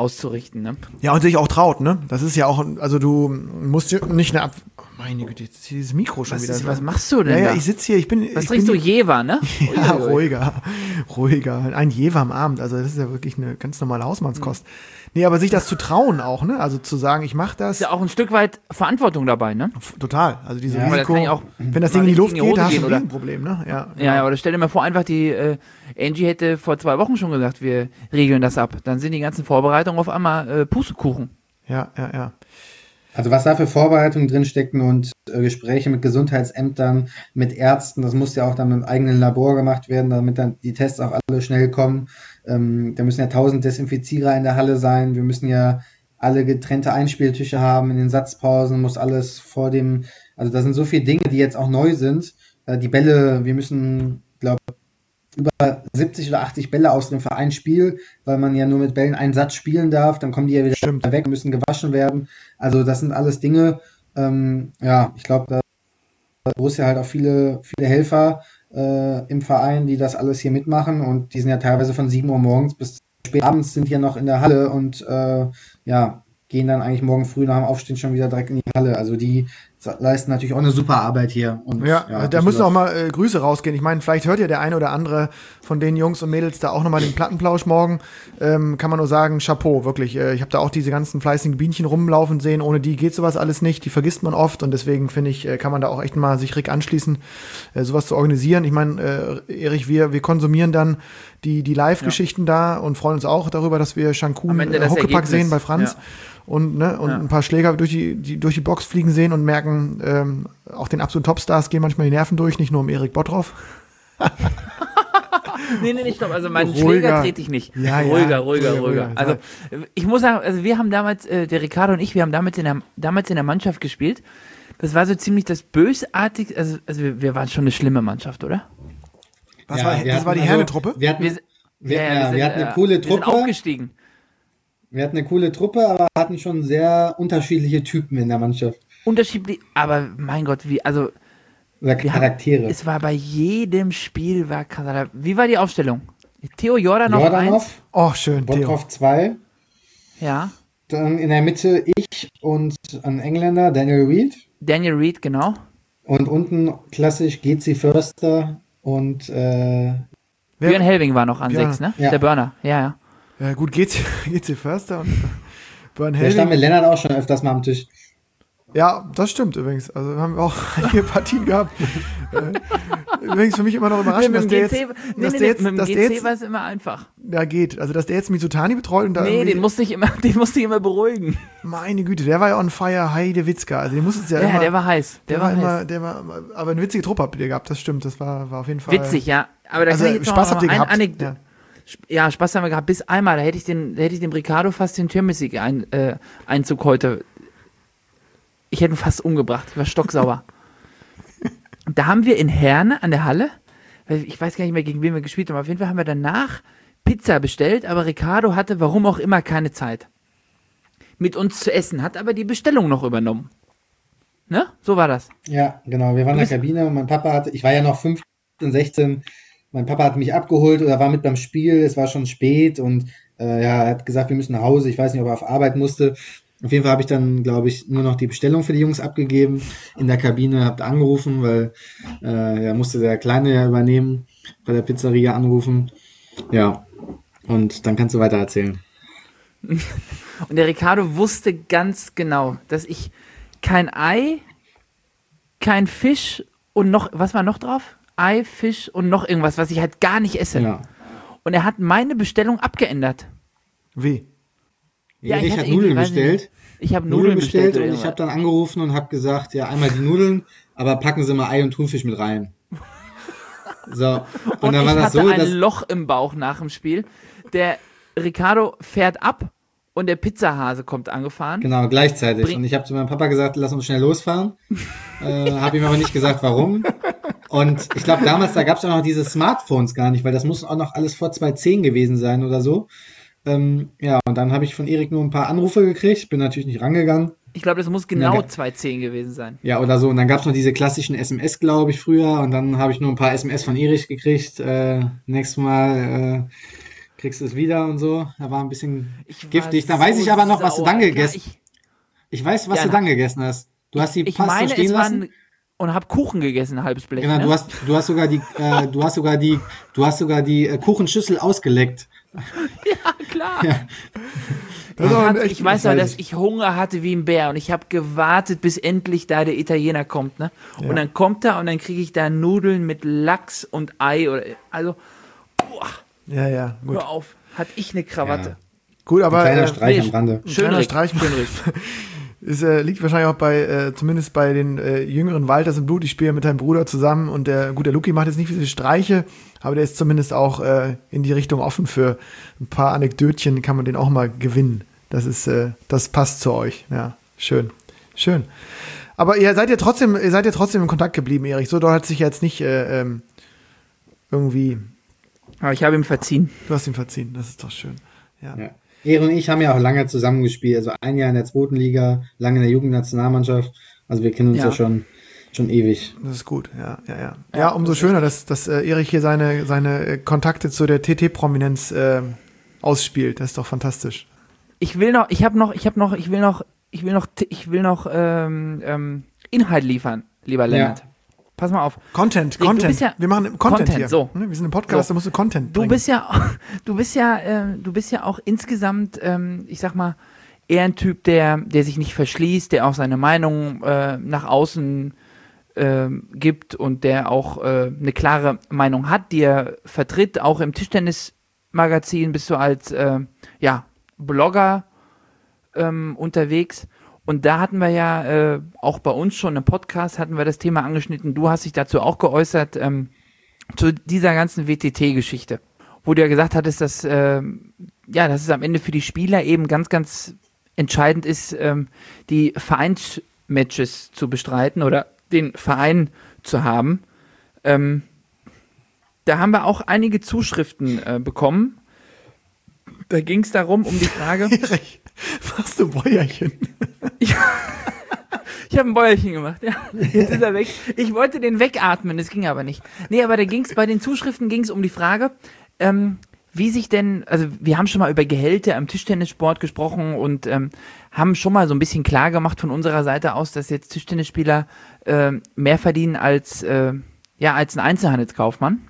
auszurichten. Ne? Ja, und sich auch traut, ne? Das ist ja auch, also du musst nicht eine meine Güte, jetzt ist dieses Mikro schon wieder. Was machst du denn Ja, da? ich sitze hier, Was trinkst du? Jever, ne? Ja, ruhiger. Ein Jever am Abend, also das ist ja wirklich eine ganz normale Hausmannskost. Nee, aber sich das zu trauen auch, ne? Also zu sagen, ich mache das. Ist ja auch ein Stück weit Verantwortung dabei, ne? Total. Also diese Ja. Aber das Risiko, kann ja auch wenn das Ding in die Luft richtig in die geht, da Hose hast du gehen, ein Problem, ne? Ja, Ja, aber stell dir mal vor, einfach die Angie hätte vor 2 Wochen schon gesagt, wir regeln das ab. Dann sind die ganzen Vorbereitungen auf einmal Pustekuchen. Ja. Also was da für Vorbereitungen drinstecken und Gespräche mit Gesundheitsämtern, mit Ärzten, das muss ja auch dann mit dem eigenen Labor gemacht werden, damit dann die Tests auch alle schnell kommen. Da müssen ja 1000 Desinfizierer in der Halle sein. Wir müssen ja alle getrennte Einspieltische haben in den Satzpausen, muss alles vor dem, also da sind so viele Dinge, die jetzt auch neu sind. Die Bälle, wir müssen, glaube über 70 oder 80 Bälle ausdrehen für ein Spiel, weil man ja nur mit Bällen einen Satz spielen darf, dann kommen die ja wieder weg, müssen gewaschen werden. Also das sind alles Dinge, ich glaube, da Borussia halt auch viele Helfer im Verein, die das alles hier mitmachen und die sind ja teilweise von 7 Uhr morgens bis spät abends sind ja noch in der Halle und gehen dann eigentlich morgen früh nach dem Aufstehen schon wieder direkt in die Halle. Also die leisten natürlich auch eine super Arbeit hier. Und, da müssen auch mal Grüße rausgehen. Ich meine, vielleicht hört ja der eine oder andere von den Jungs und Mädels da auch nochmal den Plattenplausch morgen. Kann man nur sagen, Chapeau, wirklich. Ich habe da auch diese ganzen fleißigen Bienchen rumlaufen sehen. Ohne die geht sowas alles nicht. Die vergisst man oft und deswegen finde ich, kann man da auch echt mal sich Rick anschließen, sowas zu organisieren. Ich meine, Erich, wir konsumieren dann die Live-Geschichten da und freuen uns auch darüber, dass wir Shankun Huckepack sehen bei Franz. Ja. Und ein paar Schläger durch die Box fliegen sehen und merken, auch den absoluten Topstars gehen manchmal die Nerven durch, nicht nur um Erik Bottroff. Nee, stopp. Also meinen Schläger trete ich nicht. Ja, ruhiger. Also ich muss sagen, also wir haben damals, der Ricardo und ich, wir haben damals in der Mannschaft gespielt. Das war so ziemlich das bösartigste, also wir waren schon eine schlimme Mannschaft, oder? Das war die Herne-Truppe? Wir hatten eine coole Truppe. Wir sind aufgestiegen. Wir hatten eine coole Truppe, aber hatten schon sehr unterschiedliche Typen in der Mannschaft. Unterschiedlich, aber mein Gott, oder Charaktere. Es war bei jedem Spiel, wie war die Aufstellung? Theo Jordanov 1. Oh, schön, Bottroff 2. Ja. Dann in der Mitte ich und ein Engländer, Daniel Reed, genau. Und unten klassisch GC Förster und Björn Helbing war noch an 6, ne? Ja. Der Burner, ja. Ja, gut, GC Förster und Björn Helbing. Der stand mit Lennart auch schon öfters mal am Tisch. Ja, das stimmt übrigens. Also haben wir auch einige Partien gehabt. Übrigens für mich immer noch überraschend, dass der jetzt mit dem GC war es immer einfach. Ja, geht. Also, dass der jetzt Mizutani betreut und da den musste ich immer beruhigen. Meine Güte, der war ja on fire, Heidewitzka. Also, den musste es ja immer. Ja, der war heiß. Aber eine witzige Truppe habt ihr gehabt, das stimmt. Das war auf jeden Fall. Witzig, ja. Aber da also, kann ich jetzt Spaß habt ihr gehabt. Ja, Spaß haben wir gehabt. Bis einmal, da hätte ich dem Ricardo fast den Champions League Einzug heute. Ich hätte ihn fast umgebracht. Ich war stocksauer. Da haben wir in Herne an der Halle, ich weiß gar nicht mehr, gegen wen wir gespielt haben, auf jeden Fall haben wir danach Pizza bestellt, aber Ricardo hatte, warum auch immer, keine Zeit mit uns zu essen, hat aber die Bestellung noch übernommen. Ne? So war das. Ja, genau. Wir waren in der Kabine und mein Papa ich war ja noch 15, 16, mein Papa hat mich abgeholt oder war mit beim Spiel, es war schon spät und er hat gesagt, wir müssen nach Hause, ich weiß nicht, ob er auf Arbeit musste. Auf jeden Fall habe ich dann, glaube ich, nur noch die Bestellung für die Jungs abgegeben. In der Kabine habt angerufen, weil musste der Kleine ja übernehmen, bei der Pizzeria anrufen. Ja, und dann kannst du weiter erzählen. Und der Ricardo wusste ganz genau, dass ich kein Ei, kein Fisch und was war noch drauf? Ei, Fisch und noch irgendwas, was ich halt gar nicht esse. Ja. Und er hat meine Bestellung abgeändert. Wie? Ja, ich habe Nudeln bestellt. Ich habe Nudeln bestellt und ich habe dann angerufen und habe gesagt, ja, einmal die Nudeln, aber packen Sie mal Ei und Thunfisch mit rein. So, und dann war das so, ich hatte ein Loch im Bauch nach dem Spiel. Der Ricardo fährt ab und der Pizzahase kommt angefahren. Genau, gleichzeitig. Und ich habe zu meinem Papa gesagt, lass uns schnell losfahren. Habe ihm aber nicht gesagt, warum. Und ich glaube, damals, da gab es auch noch diese Smartphones gar nicht, weil das muss auch noch alles vor 2010 gewesen sein oder so. Und dann habe ich von Erik nur ein paar Anrufe gekriegt, bin natürlich nicht rangegangen. Ich glaube, das muss genau 2010 gewesen sein. Ja, oder so. Und dann gab es noch diese klassischen SMS, glaube ich, früher. Und dann habe ich nur ein paar SMS von Erich gekriegt. Nächstes Mal kriegst es wieder und so. Er war ein bisschen Ich war giftig. Da so weiß ich aber noch, was du sauer. dann Klar, gegessen hast. Ich weiß, was Ja, du dann gegessen hast. Du hast die ich fast so meine, stehen es lassen. waren und habe Kuchen gegessen, ein halbes Blech. Genau, Ne? du hast sogar die Kuchenschüssel ausgeleckt. Ja, klar. Ja. Ich weiß noch, dass ich Hunger hatte wie ein Bär und ich habe gewartet, bis endlich da der Italiener kommt, ne? Ja. Und dann kommt er und dann kriege ich da Nudeln mit Lachs und Ei oder also Ja, gut. hör auf, hatte ich eine Krawatte. Ja. Gut, aber Kleiner Streich nee, am Rande. ein kleiner Streich es liegt wahrscheinlich auch bei, zumindest bei den jüngeren Walters im Blut. Ich spiele mit deinem Bruder zusammen und der Luki macht jetzt nicht viele Streiche, aber der ist zumindest auch in die Richtung offen für ein paar Anekdötchen, kann man den auch mal gewinnen. Das passt zu euch. Ja, schön. Aber ihr seid ja trotzdem in Kontakt geblieben, Erich. So, dort hat sich jetzt nicht irgendwie. Aber ich habe ihm verziehen. Du hast ihm verziehen, das ist doch schön. Ja. Er und ich haben ja auch lange zusammengespielt. Also ein Jahr in der 2. Liga, lange in der Jugendnationalmannschaft. Also wir kennen uns ja schon ewig. Das ist gut, ja. Ja, umso schöner, dass Erich hier seine Kontakte zu der TT-Prominenz ausspielt. Das ist doch fantastisch. Ich will noch Inhalt liefern, lieber Lennart. Ja. Pass mal auf. Content. Du bist ja, wir machen Content hier. So. Wir sind im Podcast, So. da musst du Content Du bringen. bist ja auch insgesamt, ich sag mal, eher ein Typ, der sich nicht verschließt, der auch seine Meinung nach außen gibt und der auch eine klare Meinung hat, die er vertritt. Auch im Tischtennismagazin bist du als Blogger unterwegs. Und da hatten wir ja auch bei uns schon im Podcast hatten wir das Thema angeschnitten. Du hast dich dazu auch geäußert zu dieser ganzen WTT-Geschichte, wo du ja gesagt hattest, dass es am Ende für die Spieler eben ganz, ganz entscheidend ist, die Vereinsmatches zu bestreiten oder den Verein zu haben. Da haben wir auch einige Zuschriften bekommen. Da ging es darum, um die Frage. Erich, machst du Bäuerchen? Ich habe ein Bäuerchen gemacht, ja. Jetzt ist er weg. Ich wollte den wegatmen, das ging aber nicht. Nee, aber bei den Zuschriften ging es um die Frage, wie sich denn, also wir haben schon mal über Gehälter im Tischtennissport gesprochen und haben schon mal so ein bisschen klar gemacht von unserer Seite aus, dass jetzt Tischtennisspieler mehr verdienen als ein Einzelhandelskaufmann.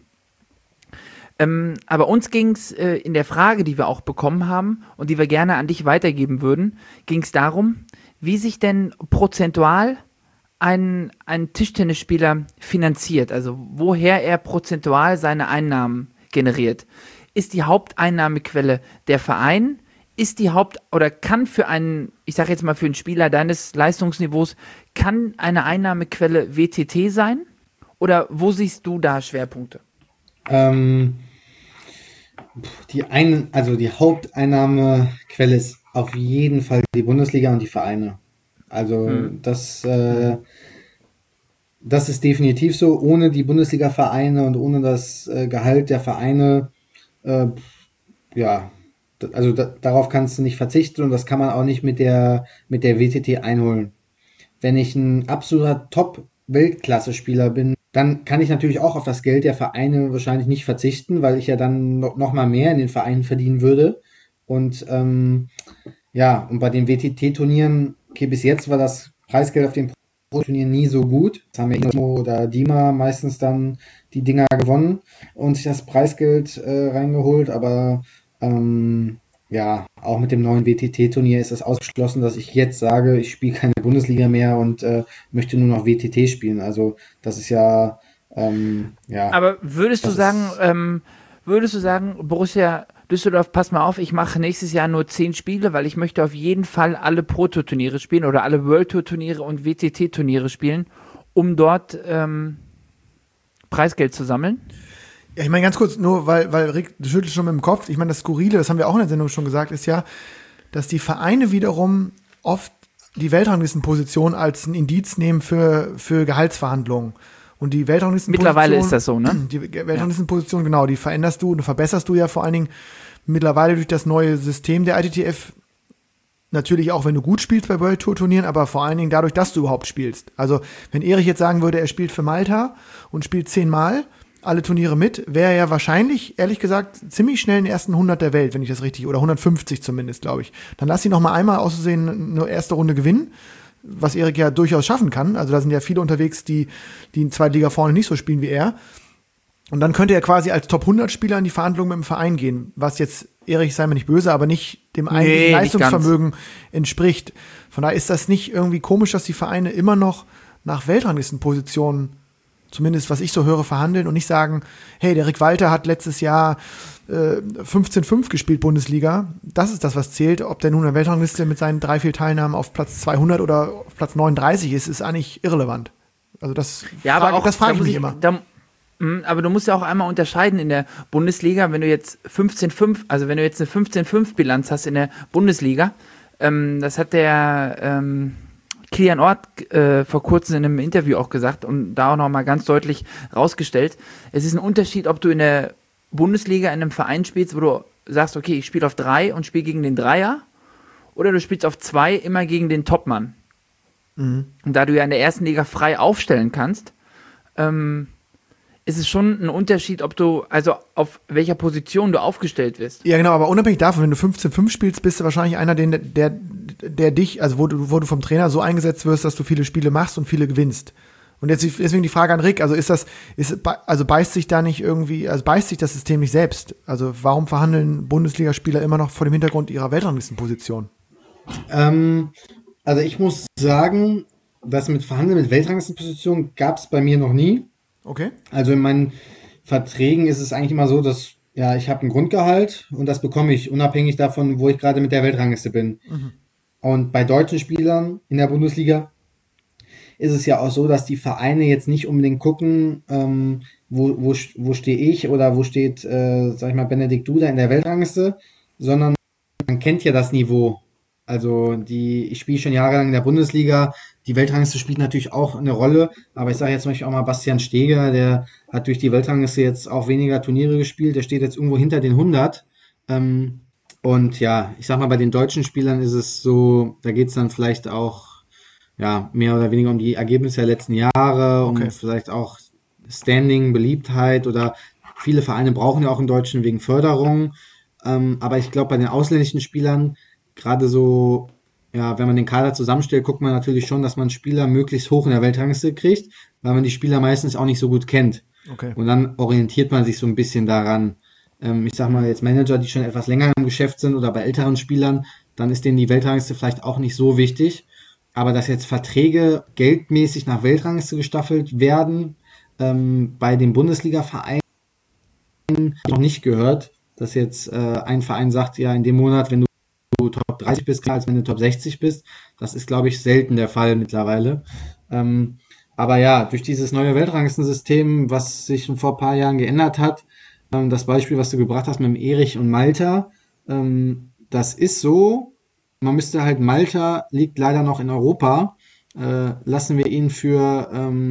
Aber uns ging es in der Frage, die wir auch bekommen haben und die wir gerne an dich weitergeben würden, ging es darum, wie sich denn prozentual ein Tischtennisspieler finanziert, also woher er prozentual seine Einnahmen generiert. Ist die Haupteinnahmequelle der Verein? Ist die kann für einen, ich sage jetzt mal für einen Spieler deines Leistungsniveaus, kann eine Einnahmequelle WTT sein? Oder wo siehst du da Schwerpunkte? Die Haupteinnahmequelle ist auf jeden Fall die Bundesliga und die Vereine. Also das ist definitiv so. Ohne die Bundesliga-Vereine und ohne das Gehalt der Vereine, darauf kannst du nicht verzichten und das kann man auch nicht mit der WTT einholen. Wenn ich ein absoluter Top-Weltklasse-Spieler bin, dann kann ich natürlich auch auf das Geld der Vereine wahrscheinlich nicht verzichten, weil ich ja dann noch mal mehr in den Vereinen verdienen würde. Und und bei den WTT-Turnieren, okay, bis jetzt war das Preisgeld auf den Pro-Turnieren nie so gut. Das haben ja Imo oder Dima meistens dann die Dinger gewonnen und sich das Preisgeld reingeholt. Aber auch mit dem neuen WTT-Turnier ist es ausgeschlossen, dass ich jetzt sage, ich spiele keine Bundesliga mehr und möchte nur noch WTT spielen. Also das ist ja, Aber würdest du sagen, Borussia Düsseldorf, pass mal auf, ich mache nächstes Jahr nur 10 Spiele, weil ich möchte auf jeden Fall alle Pro-Tour-Turniere spielen oder alle World-Tour-Turniere und WTT-Turniere spielen, um dort Preisgeld zu sammeln? Ja, ich meine ganz kurz, nur weil Rick, du schüttelst schon mit dem Kopf, ich meine das Skurrile, das haben wir auch in der Sendung schon gesagt, ist ja, dass die Vereine wiederum oft die Weltranglistenposition als ein Indiz nehmen für Gehaltsverhandlungen. Und die Weltranglistenposition, mittlerweile ist das so, ne? Die Weltranglistenposition, genau, die veränderst du und verbesserst du ja vor allen Dingen mittlerweile durch das neue System der ITTF. Natürlich auch, wenn du gut spielst bei World Tour Turnieren, aber vor allen Dingen dadurch, dass du überhaupt spielst. Also, wenn Erich jetzt sagen würde, er spielt für Malta und spielt 10 Mal, alle Turniere mit, wäre er wahrscheinlich, ehrlich gesagt, ziemlich schnell in den ersten 100 der Welt, wenn ich das richtig, oder 150 zumindest, glaube ich. Dann lass ihn noch mal einmal auszusehen eine erste Runde gewinnen, was Erik ja durchaus schaffen kann. Also da sind ja viele unterwegs, die in zweiter Liga vorne nicht so spielen wie er. Und dann könnte er quasi als Top-100-Spieler in die Verhandlungen mit dem Verein gehen, was jetzt, Erik, sei mir nicht böse, aber nicht dem eigentlichen Leistungsvermögen entspricht. Von daher ist das nicht irgendwie komisch, dass die Vereine immer noch nach Weltranglistenpositionen, zumindest was ich so höre, verhandeln und nicht sagen, hey, der Rick Walter hat letztes Jahr 15-5 gespielt, Bundesliga. Das ist das, was zählt. Ob der nun in der Weltrangliste mit seinen 3-4 Teilnahmen auf Platz 200 oder auf Platz 39 ist eigentlich irrelevant. Also das frage ich mich immer. Aber du musst ja auch einmal unterscheiden in der Bundesliga, wenn du jetzt 15-5, also wenn du jetzt eine 15-5-Bilanz hast in der Bundesliga, das hat der Kilian Ort vor kurzem in einem Interview auch gesagt und da auch nochmal ganz deutlich rausgestellt, es ist ein Unterschied, ob du in der Bundesliga in einem Verein spielst, wo du sagst, okay, ich spiele auf 3 und spiele gegen den Dreier, oder du spielst auf 2 immer gegen den Topmann. Und da du ja in der ersten Liga frei aufstellen kannst, ist es schon ein Unterschied, ob du, also auf welcher Position du aufgestellt wirst. Ja, genau, aber unabhängig davon, wenn du 15-5 spielst, bist du wahrscheinlich einer, der dich, also wo du vom Trainer so eingesetzt wirst, dass du viele Spiele machst und viele gewinnst. Und jetzt deswegen die Frage an Rick, also beißt sich das System nicht selbst? Also warum verhandeln Bundesligaspieler immer noch vor dem Hintergrund ihrer Weltranglistenposition? Also ich muss sagen, das mit Verhandeln mit Weltranglistenpositionen gab es bei mir noch nie. Okay. Also in meinen Verträgen ist es eigentlich immer so, dass ich habe ein Grundgehalt und das bekomme ich unabhängig davon, wo ich gerade mit der Weltrangliste bin. Und bei deutschen Spielern in der Bundesliga ist es ja auch so, dass die Vereine jetzt nicht unbedingt gucken, wo stehe ich oder wo steht, sag ich mal, Benedikt Duda in der Weltrangliste, sondern man kennt ja das Niveau. Also ich spiele schon jahrelang in der Bundesliga, die Weltrangliste spielt natürlich auch eine Rolle, aber ich sage jetzt zum Beispiel auch mal Bastian Steger, der hat durch die Weltrangliste jetzt auch weniger Turniere gespielt, der steht jetzt irgendwo hinter den 100. Und ja, ich sag mal, bei den deutschen Spielern ist es so, da geht es dann vielleicht auch mehr oder weniger um die Ergebnisse der letzten Jahre, um vielleicht auch Standing, Beliebtheit, oder viele Vereine brauchen ja auch einen Deutschen wegen Förderung. Aber ich glaube, bei den ausländischen Spielern, gerade so, wenn man den Kader zusammenstellt, guckt man natürlich schon, dass man Spieler möglichst hoch in der Weltrangliste kriegt, weil man die Spieler meistens auch nicht so gut kennt. Okay. Und dann orientiert man sich so ein bisschen daran. Ich sag mal, jetzt Manager, die schon etwas länger im Geschäft sind, oder bei älteren Spielern, dann ist denen die Weltrangliste vielleicht auch nicht so wichtig. Aber dass jetzt Verträge geldmäßig nach Weltrangliste gestaffelt werden, bei den Bundesliga-Vereinen noch nicht gehört, dass jetzt ein Verein sagt, ja, in dem Monat, wenn du Top 30 bist, als wenn du Top 60 bist. Das ist, glaube ich, selten der Fall mittlerweile. Aber ja, durch dieses neue Weltranglistensystem, was sich schon vor ein paar Jahren geändert hat, das Beispiel, was du gebracht hast mit dem Erich und Malta, das ist so, man müsste halt, Malta liegt leider noch in Europa, lassen wir ihn für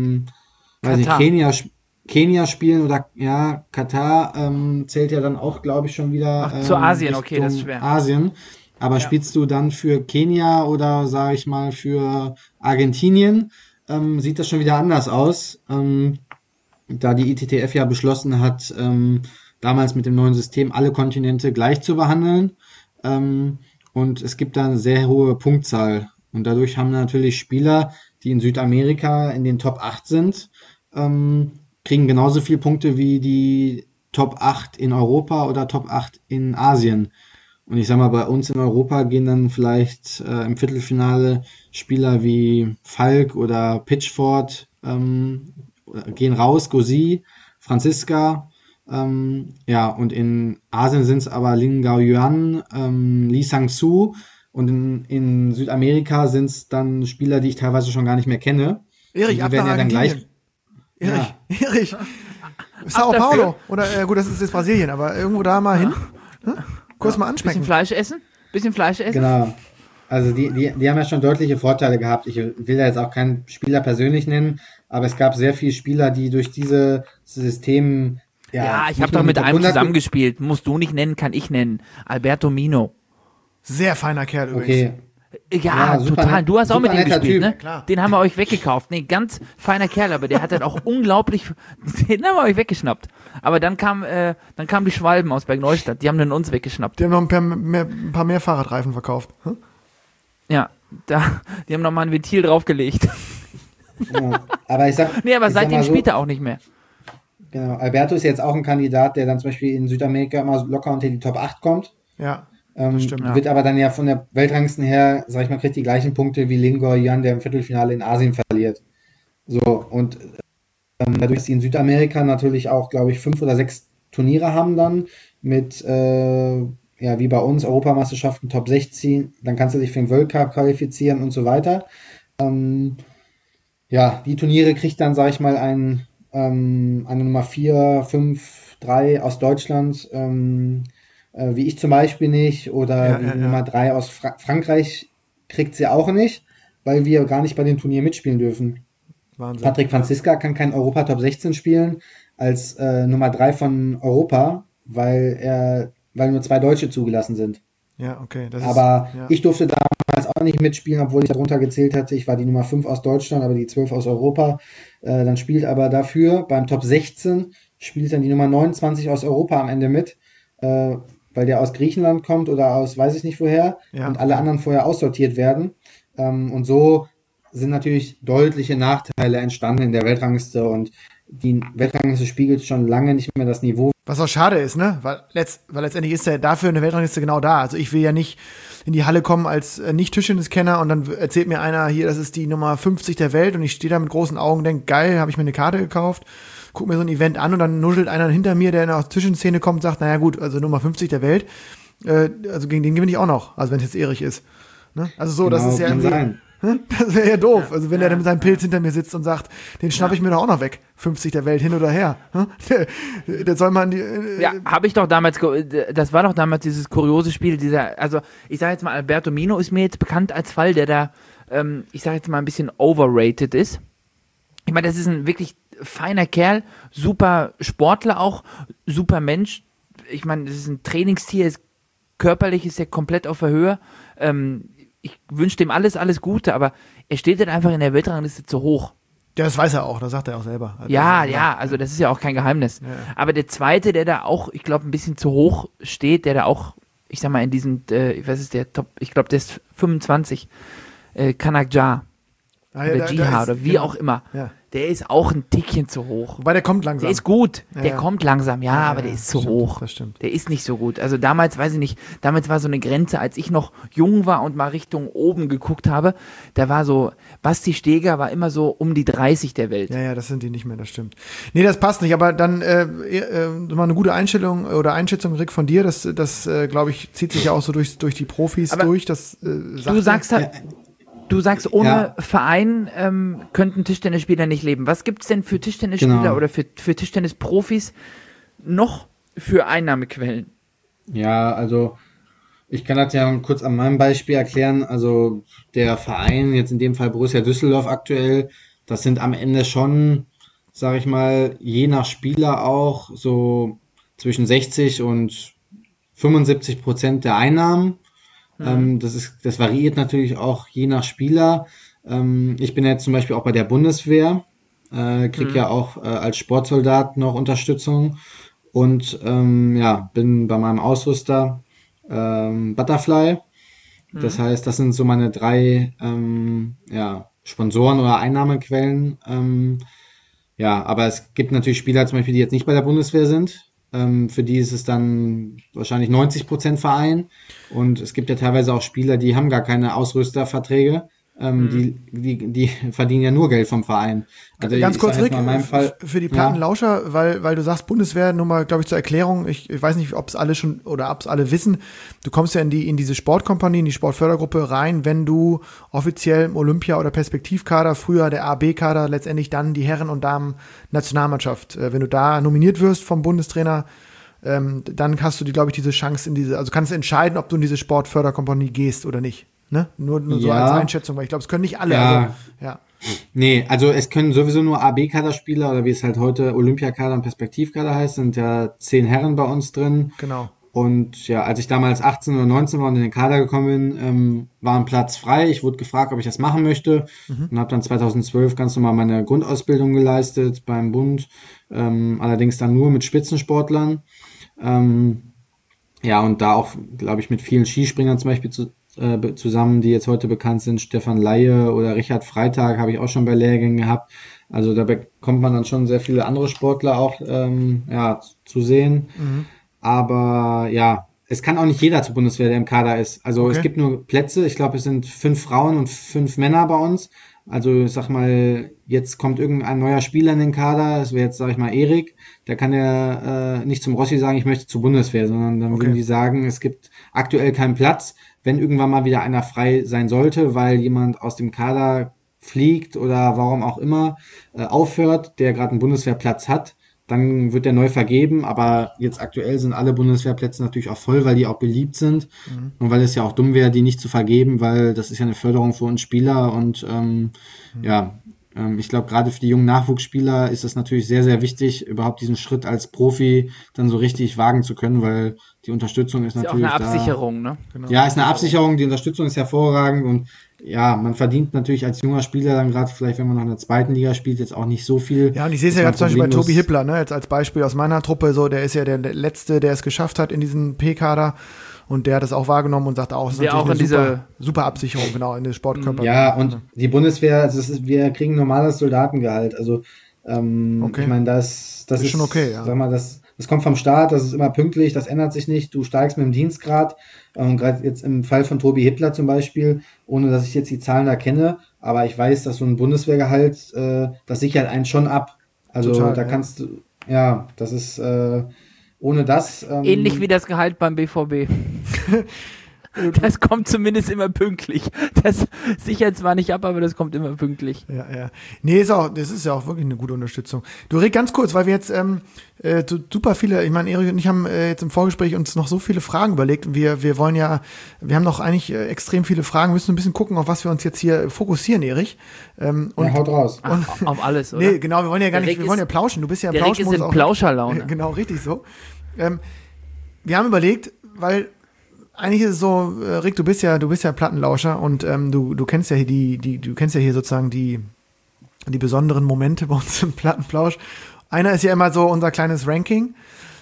Kenia spielen, oder Katar zählt ja dann auch, glaube ich, schon wieder zu Asien, okay, das ist schwer. Asien. Aber spielst du dann für Kenia oder, sage ich mal, für Argentinien, sieht das schon wieder anders aus. Da die ITTF ja beschlossen hat, damals mit dem neuen System alle Kontinente gleich zu behandeln. Und es gibt da eine sehr hohe Punktzahl. Und dadurch haben natürlich Spieler, die in Südamerika in den Top 8 sind, kriegen genauso viele Punkte wie die Top 8 in Europa oder Top 8 in Asien. Und ich sag mal, bei uns in Europa gehen dann vielleicht im Viertelfinale Spieler wie Falk oder Pitchford gehen raus, Gauzy, Franziska. Und in Asien sind es aber Lin Gaoyuan, Lee Sang-soo, und in Südamerika sind es dann Spieler, die ich teilweise schon gar nicht mehr kenne. Erich, ab nach Argentinien. Erich. Sao Paulo. Oder gut, das ist jetzt Brasilien, aber irgendwo da mal hin. Kurz mal anschmecken. Bisschen Fleisch essen. Genau. Also die haben ja schon deutliche Vorteile gehabt. Ich will da jetzt auch keinen Spieler persönlich nennen, aber es gab sehr viele Spieler, die durch diese System... Ja, ich habe doch mit einem zusammengespielt. Musst du nicht nennen, kann ich nennen. Alberto Mino. Sehr feiner Kerl übrigens. Okay. Ja, super total. nett- Du hast auch mit super ihm netter gespielt, Typ. ne? Klar. Den haben wir euch weggekauft. Nee, ganz feiner Kerl, aber der hat halt auch unglaublich, den haben wir euch weggeschnappt. Aber dann kamen die Schwalben aus Bergneustadt, die haben dann uns weggeschnappt. Die haben noch ein paar mehr Fahrradreifen verkauft. Hm? Ja, die haben nochmal ein Ventil draufgelegt. Ja. Aber ich sag, Nee, aber ich sag seitdem mal so, spielt er auch nicht mehr. genau, Alberto ist jetzt auch ein Kandidat, der dann zum Beispiel in Südamerika immer locker unter die Top 8 kommt. Ja, das stimmt. Ja. Wird aber dann ja von der Weltranglisten her, sag ich mal, kriegt die gleichen Punkte wie Lingor Yan, der im Viertelfinale in Asien verliert. So, und dadurch, dass sie in Südamerika natürlich auch, glaube ich, 5 oder 6 Turniere haben dann mit, ja, wie bei uns, Europameisterschaften Top 16, dann kannst du dich für den World Cup qualifizieren und so weiter. Ja, die Turniere kriegt dann, sag ich mal, eine Nummer 4, 5, 3 aus Deutschland, wie ich zum Beispiel nicht, oder Ja, die ja, ja. Nummer 3 aus Frankreich kriegt sie auch nicht, weil wir gar nicht bei den Turnieren mitspielen dürfen. Wahnsinn. Patrick Franziska kann kein Europa Top 16 spielen als Nummer 3 von Europa, weil nur 2 Deutsche zugelassen sind. Ja, okay. Das Aber ist, ja. ich durfte damals auch nicht mitspielen, obwohl ich darunter gezählt hatte. Ich war die Nummer 5 aus Deutschland, aber die 12 aus Europa. Dann spielt aber dafür beim Top 16 spielt dann die Nummer 29 aus Europa am Ende mit, weil der aus Griechenland kommt oder aus weiß ich nicht woher Ja, und alle anderen vorher aussortiert werden. Und so sind natürlich deutliche Nachteile entstanden in der Weltrangliste und die Weltrangliste spiegelt schon lange nicht mehr das Niveau. Was auch schade ist, ne? Weil letztendlich ist ja dafür eine Weltrangliste genau da. Also ich will ja nicht in die Halle kommen als Nicht-Tischtennis-Kenner und dann erzählt mir einer hier, das ist die Nummer 50 der Welt und ich stehe da mit großen Augen und denke, geil, habe ich mir eine Karte gekauft, guck mir so ein Event an und dann nuschelt einer hinter mir, der aus der Tischtennis-Szene kommt und sagt, naja gut, also Nummer 50 der Welt, also gegen den gewinne ich auch noch, also wenn es jetzt Erich ist. Ne? Also so, das Genau, ist ja kann irgendwie, sein. das wäre ja doof. Also wenn der dann mit seinem Pilz hinter mir sitzt und sagt, den schnapp ich mir doch auch noch weg. 50 der Welt hin oder her. Der soll man die. Ja, habe ich doch damals, das war doch damals dieses kuriose Spiel, also ich sage jetzt mal, Alberto Mino ist mir jetzt bekannt als Fall, der da, ich sage jetzt mal ein bisschen overrated ist. Ich meine, das ist ein wirklich feiner Kerl, super Sportler auch, super Mensch. Ich meine, das ist ein Trainingstier, körperlich ist er komplett auf der Höhe. Ich wünsche dem alles Gute, aber er steht halt einfach in der Weltrangliste zu hoch. Ja, das weiß er auch, das sagt er auch selber. Also, Ja, also das ist ja auch kein Geheimnis. Ja. Aber der zweite, der da auch, ich glaube, ein bisschen zu hoch steht, der da auch, ich sag mal, in diesem, was ist der Top, ich glaube, der ist 25, Kanakja oder da Jiha ist- oder wie genau. auch immer. Ja. Der ist auch ein Tickchen zu hoch. Wobei der kommt langsam. Der ist gut, Ja, der ja. kommt langsam, ja, aber der ist zu stimmt, hoch. das stimmt. Der ist nicht so gut. Also damals, weiß ich nicht, damals war so eine Grenze, als ich noch jung war und mal Richtung oben geguckt habe, da war so, Basti Steger war immer so um die 30 der Welt. Ja, das sind die nicht mehr, das stimmt. Nee, das passt nicht, aber dann mal eine gute Einstellung oder Einschätzung, Rick, von dir, das glaube ich, zieht sich ja auch so durch die Profis Aber durch. Das, Du sagst halt, ohne Ja. Verein könnten Tischtennisspieler nicht leben. Was gibt es denn für Tischtennisspieler Genau. oder für Tischtennisprofis noch für Einnahmequellen? Ja, also ich kann das ja kurz an meinem Beispiel erklären. Also der Verein, jetzt in dem Fall Borussia Düsseldorf aktuell, das sind am Ende schon, sage ich mal, je nach Spieler auch so zwischen 60 und 75% der Einnahmen. Das variiert natürlich auch je nach Spieler. Ich bin jetzt zum Beispiel auch bei der Bundeswehr, krieg ja auch als Sportsoldat noch Unterstützung und bin bei meinem Ausrüster Butterfly. Das heißt, das sind so meine 3 Sponsoren oder Einnahmequellen. Aber es gibt natürlich Spieler zum Beispiel, die jetzt nicht bei der Bundeswehr sind. Für die ist es dann wahrscheinlich 90% Verein. Und es gibt ja teilweise auch Spieler, die haben gar keine Ausrüsterverträge. Die verdienen ja nur Geld vom Verein. Also Ganz ich kurz, sag jetzt Rick, mal in meinem Fall, für die Plattenlauscher, weil du sagst Bundeswehr, nur mal, glaube ich, zur Erklärung, ich weiß nicht, ob es alle schon oder ob es alle wissen, du kommst ja in diese Sportkompanie, in die Sportfördergruppe rein, wenn du offiziell im Olympia- oder Perspektivkader, früher der AB-Kader, letztendlich dann die Herren- und Damen-Nationalmannschaft, wenn du da nominiert wirst vom Bundestrainer, dann hast du glaube ich, diese Chance also kannst du entscheiden, ob du in diese Sportförderkompanie gehst oder nicht. Ne? Nur so Ja. als Einschätzung, weil ich glaube, es können nicht alle. Ja. Also, ja. Nee, also es können sowieso nur AB-Kaderspieler oder wie es halt heute Olympiakader und Perspektivkader heißt, sind ja 10 Herren bei uns drin. Genau. Und ja, als ich damals 18 oder 19 war und in den Kader gekommen bin, war ein Platz frei. Ich wurde gefragt, ob ich das machen möchte und habe dann 2012 ganz normal meine Grundausbildung geleistet beim Bund, allerdings dann nur mit Spitzensportlern. Ja, und da auch, glaube ich, mit vielen Skispringern zum Beispiel zusammen, die jetzt heute bekannt sind. Stefan Laie oder Richard Freitag habe ich auch schon bei Lehrgängen gehabt. Also da bekommt man dann schon sehr viele andere Sportler auch zu sehen. Aber ja, es kann auch nicht jeder zur Bundeswehr, der im Kader ist. Also Okay. es gibt nur Plätze. Ich glaube, es sind 5 Frauen und 5 Männer bei uns. Also ich sag mal, jetzt kommt irgendein neuer Spieler in den Kader. Das wäre jetzt, sag ich mal, Erik. Der kann ja nicht zum Rossi sagen, ich möchte zur Bundeswehr, sondern dann würden die sagen, es gibt aktuell keinen Platz. Wenn irgendwann mal wieder einer frei sein sollte, weil jemand aus dem Kader fliegt oder warum auch immer aufhört, der gerade einen Bundeswehrplatz hat, dann wird der neu vergeben, aber jetzt aktuell sind alle Bundeswehrplätze natürlich auch voll, weil die auch beliebt sind und weil es ja auch dumm wäre, die nicht zu vergeben, weil das ist ja eine Förderung für uns Spieler und ich glaube, gerade für die jungen Nachwuchsspieler ist es natürlich sehr, sehr wichtig, überhaupt diesen Schritt als Profi dann so richtig wagen zu können, weil die Unterstützung ist Ist ja auch natürlich eine Absicherung, ne? Ja, ist eine Absicherung, die Unterstützung ist hervorragend und ja, man verdient natürlich als junger Spieler dann gerade vielleicht, wenn man noch in der zweiten Liga spielt, jetzt auch nicht so viel. Ja, und ich sehe es ja gerade zum Beispiel bei Tobi Hippler, ne, jetzt als Beispiel aus meiner Truppe, so, der ist ja der Letzte, der es geschafft hat in diesem P-Kader und der hat es auch wahrgenommen und sagt auch, es ist Der natürlich auch in eine super Absicherung, genau, in den Sportkörper. Ja, und die Bundeswehr, also wir kriegen normales Soldatengehalt, also Okay. ich meine, das ist schon okay, ja. Sag mal, das kommt vom Staat, das ist immer pünktlich, das ändert sich nicht, du steigst mit dem Dienstgrad, gerade jetzt im Fall von Tobi Hippler zum Beispiel, ohne dass ich jetzt die Zahlen da kenne, aber ich weiß, dass so ein Bundeswehrgehalt, das sichert einen schon ab. Also Total, da ja. kannst du, ja, das ist ohne das. Ähnlich wie das Gehalt beim BVB. Das kommt zumindest immer pünktlich. Das sichert zwar nicht ab, aber das kommt immer pünktlich. Ja. Nee, das ist ja auch wirklich eine gute Unterstützung. Du, Rick, ganz kurz, weil wir jetzt super viele, ich meine, Erik und ich haben jetzt im Vorgespräch uns noch so viele Fragen überlegt und wir wollen ja, wir haben noch eigentlich extrem viele Fragen, müssen ein bisschen gucken, auf was wir uns jetzt hier fokussieren, Erich. Ja, haut raus. Ach, auf alles, oder? Nee, genau, wir wollen ja gar Der nicht, Rick wir wollen ja ist- plauschen, du bist ja im Der Rick ist Plauschmodus in auch. Plauscherlaune. Genau, richtig so. Wir haben überlegt, weil eigentlich ist es so, Rick, du bist ja Plattenlauscher und du kennst ja hier du kennst ja hier sozusagen die besonderen Momente bei uns im Plattenplausch. Einer ist ja immer so unser kleines Ranking.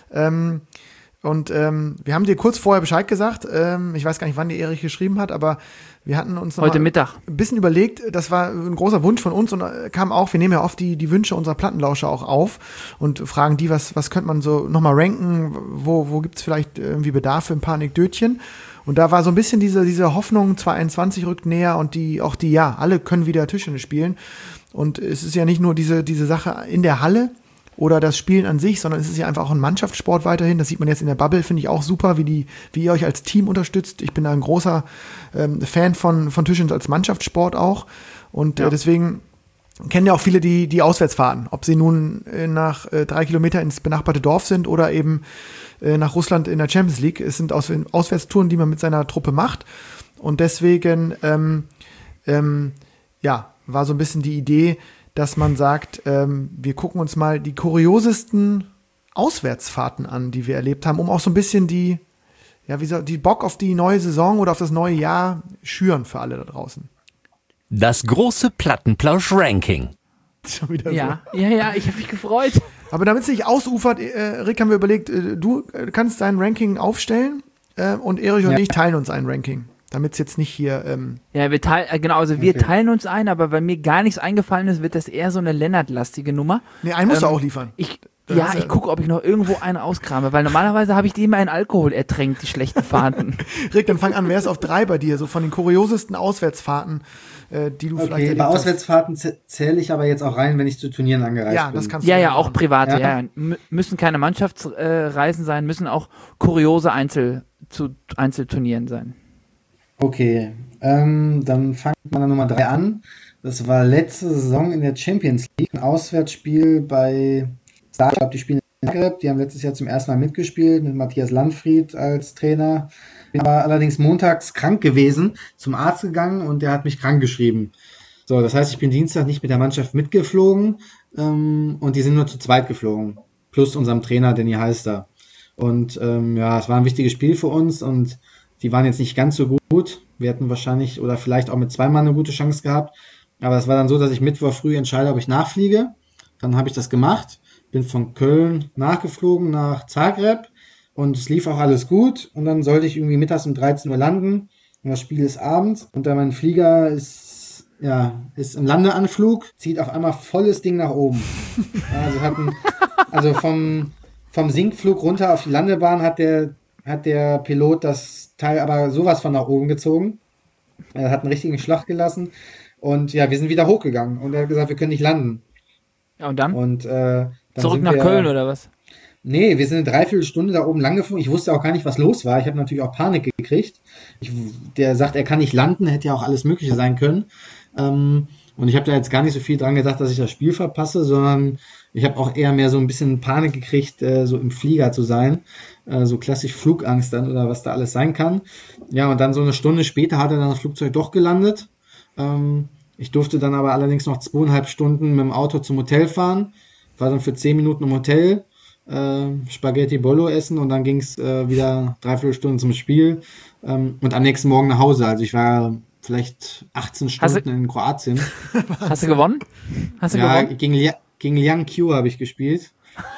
Wir haben dir kurz vorher Bescheid gesagt. Ich weiß gar nicht, wann dir Erich geschrieben hat, aber wir hatten uns noch Heute mal Mittag. ein bisschen überlegt. Das war ein großer Wunsch von uns und kam auch, wir nehmen ja oft die Wünsche unserer Plattenlauscher auch auf und fragen die, was könnte man so nochmal ranken, wo gibt's vielleicht irgendwie Bedarf für ein paar Anekdötchen. Und da war so ein bisschen diese Hoffnung, 2021 rückt näher und alle können wieder Tischtennis spielen. Und es ist ja nicht nur diese Sache in der Halle oder das Spielen an sich, sondern es ist ja einfach auch ein Mannschaftssport weiterhin. Das sieht man jetzt in der Bubble, finde ich auch super, wie ihr euch als Team unterstützt. Ich bin da ein großer Fan von Tischtennis als Mannschaftssport auch. Und deswegen kennen ja auch viele die Auswärtsfahrten. Ob sie nun nach 3 Kilometer ins benachbarte Dorf sind oder eben nach Russland in der Champions League. Es sind Auswärtstouren, die man mit seiner Truppe macht. Und deswegen, war so ein bisschen die Idee, dass man sagt, wir gucken uns mal die kuriosesten Auswärtsfahrten an, die wir erlebt haben, um auch so ein bisschen die Bock auf die neue Saison oder auf das neue Jahr schüren für alle da draußen. Das große Plattenplausch-Ranking. Schon wieder Ja, ich habe mich gefreut. so. Aber damit es nicht ausufert, Rick, haben wir überlegt, du kannst dein Ranking aufstellen und Erich und ich teilen uns ein Ranking. Damit es jetzt nicht hier. Ja, wir teilen uns ein, aber weil mir gar nichts eingefallen ist, wird das eher so eine Lennart-lastige Nummer. Nee, einen musst du auch liefern. Ich gucke, ob ich noch irgendwo eine auskrame, weil normalerweise habe ich die immer in Alkohol ertränkt, die schlechten Fahrten. Rick, dann fang an, wer ist auf 3 bei dir? So von den kuriosesten Auswärtsfahrten, die du vielleicht Okay, erlebt bei hast. Auswärtsfahrten zähle ich aber jetzt auch rein, wenn ich zu Turnieren angereist Ja, bin. das kannst du Ja, machen. auch private, Ja. Müssen keine Mannschaftsreisen sein, müssen auch kuriose Einzelturnieren sein. Okay, dann fangt man an Nummer 3 an. Das war letzte Saison in der Champions League, ein Auswärtsspiel bei Start. Ich glaube, die spielen in Zagreb. Die haben letztes Jahr zum ersten Mal mitgespielt mit Matthias Landfried als Trainer. Bin aber allerdings montags krank gewesen, zum Arzt gegangen und der hat mich krank geschrieben. So, das heißt, ich bin Dienstag nicht mit der Mannschaft mitgeflogen und die sind nur zu zweit geflogen. Plus unserem Trainer, Danny Heister. Und ja, es war ein wichtiges Spiel für uns und die waren jetzt nicht ganz so gut. Wir hätten wahrscheinlich oder vielleicht auch mit 2 Mann eine gute Chance gehabt. Aber es war dann so, dass ich Mittwoch früh entscheide, ob ich nachfliege. Dann habe ich das gemacht, bin von Köln nachgeflogen nach Zagreb und es lief auch alles gut. Und dann sollte ich irgendwie mittags um 13 Uhr landen und das Spiel ist abends. Und dann mein Flieger ist im Landeanflug, zieht auf einmal volles Ding nach oben. Also vom Sinkflug runter auf die Landebahn hat der Pilot das Teil aber sowas von nach oben gezogen. Er hat einen richtigen Schlag gelassen. Und ja, wir sind wieder hochgegangen. Und er hat gesagt, wir können nicht landen. Ja, und dann? Und dann zurück nach Köln oder was? Nee, wir sind eine Dreiviertelstunde da oben lang geflogen. Ich wusste auch gar nicht, was los war. Ich habe natürlich auch Panik gekriegt. Der sagt, er kann nicht landen, hätte ja auch alles Mögliche sein können. Und ich habe da jetzt gar nicht so viel dran gedacht, dass ich das Spiel verpasse, sondern ich habe auch eher mehr so ein bisschen Panik gekriegt, so im Flieger zu sein. So klassisch Flugangst dann oder was da alles sein kann. Ja, und dann so eine Stunde später hat er dann das Flugzeug doch gelandet. Ich durfte dann aber allerdings noch 2,5 Stunden mit dem Auto zum Hotel fahren. War dann für 10 Minuten im Hotel, Spaghetti Bollo essen und dann ging es wieder 3/4 Stunden zum Spiel und am nächsten Morgen nach Hause. Also ich war vielleicht 18 Stunden in Kroatien. Hast du gewonnen? Ja, gegen Liang Q habe ich gespielt.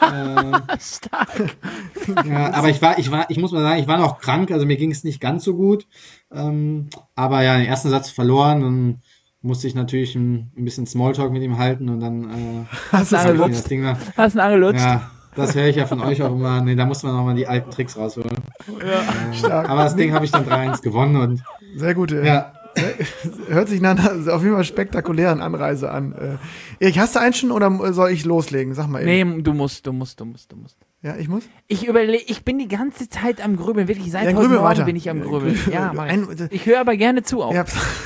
Stark. Ja, aber ich muss mal sagen, ich war noch krank, also mir ging es nicht ganz so gut. Aber ja, den ersten Satz verloren, dann musste ich natürlich ein bisschen Smalltalk mit ihm halten und dann Hast du das Ding Hast du angelutscht? Ja, das höre ich ja von euch auch immer. Nee, da muss man nochmal die alten Tricks rausholen. Ja, aber das Ding habe ich dann 3-1 gewonnen und sehr gut. Ja. Hört sich nach einer auf jeden Fall spektakulären Anreise an. Erik, hast du einen schon oder soll ich loslegen? Sag mal eben. Nee, du musst. Ja, ich muss? Ich bin die ganze Zeit am Grübeln, wirklich seit heute Grübel Morgen weiter. bin ich am Grübeln. Ja, Ein- ich höre aber gerne zu auch. Ja,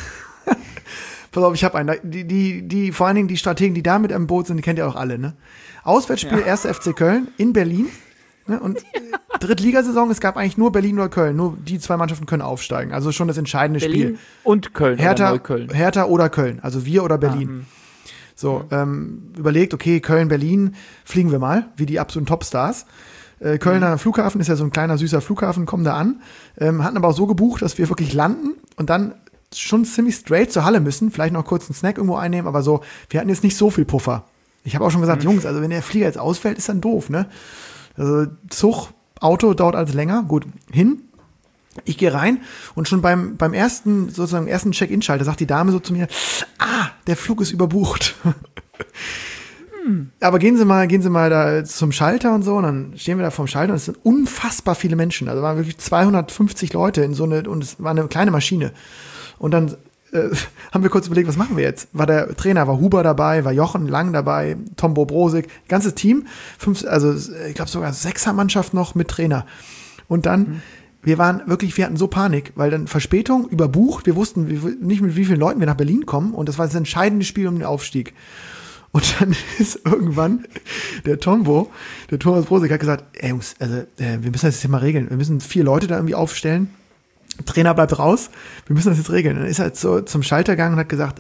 pass auf, ich habe einen. Die vor allen Dingen die Strategen, die da mit am Boot sind, die kennt ihr auch alle, ne? Auswärtsspiel 1. FC Köln in Berlin. Ne? Und Drittligasaison, es gab eigentlich nur Berlin oder Köln. Nur die 2 Mannschaften können aufsteigen. Also schon das entscheidende Berlin Spiel. und Köln oder Neukölln. Hertha oder Köln. Also wir oder Berlin. So, überlegt, okay, Köln, Berlin, fliegen wir mal, wie die absoluten Topstars. Kölner Flughafen ist ja so ein kleiner, süßer Flughafen, kommen da an. Hatten aber auch so gebucht, dass wir wirklich landen und dann schon ziemlich straight zur Halle müssen. Vielleicht noch kurz einen Snack irgendwo einnehmen, aber so, wir hatten jetzt nicht so viel Puffer. Ich habe auch schon gesagt, Jungs, also wenn der Flieger jetzt ausfällt, ist dann doof, ne? Also Zug, Auto dauert alles länger. Gut, hin. Ich gehe rein und schon beim ersten Check-in-Schalter sagt die Dame so zu mir, der Flug ist überbucht. Aber gehen Sie mal da zum Schalter und so, und dann stehen wir da vorm Schalter und es sind unfassbar viele Menschen. Also waren wirklich 250 Leute und es war eine kleine Maschine. Und dann haben wir kurz überlegt, was machen wir jetzt? Der Trainer war Huber dabei, war Jochen Lang dabei, Tom Bobrosig, ganzes Team, ich glaube sogar 6er-Mannschaft noch mit Trainer. Und dann, wir hatten so Panik, weil dann Verspätung, überbucht, wir wussten nicht, mit wie vielen Leuten wir nach Berlin kommen und das war das entscheidende Spiel um den Aufstieg. Und dann ist irgendwann der Thomas Brosig hat gesagt, ey Jungs, also wir müssen das jetzt mal regeln, wir müssen 4 Leute da irgendwie aufstellen. Trainer bleibt raus, wir müssen das jetzt regeln. Dann ist er so zum Schalter gegangen und hat gesagt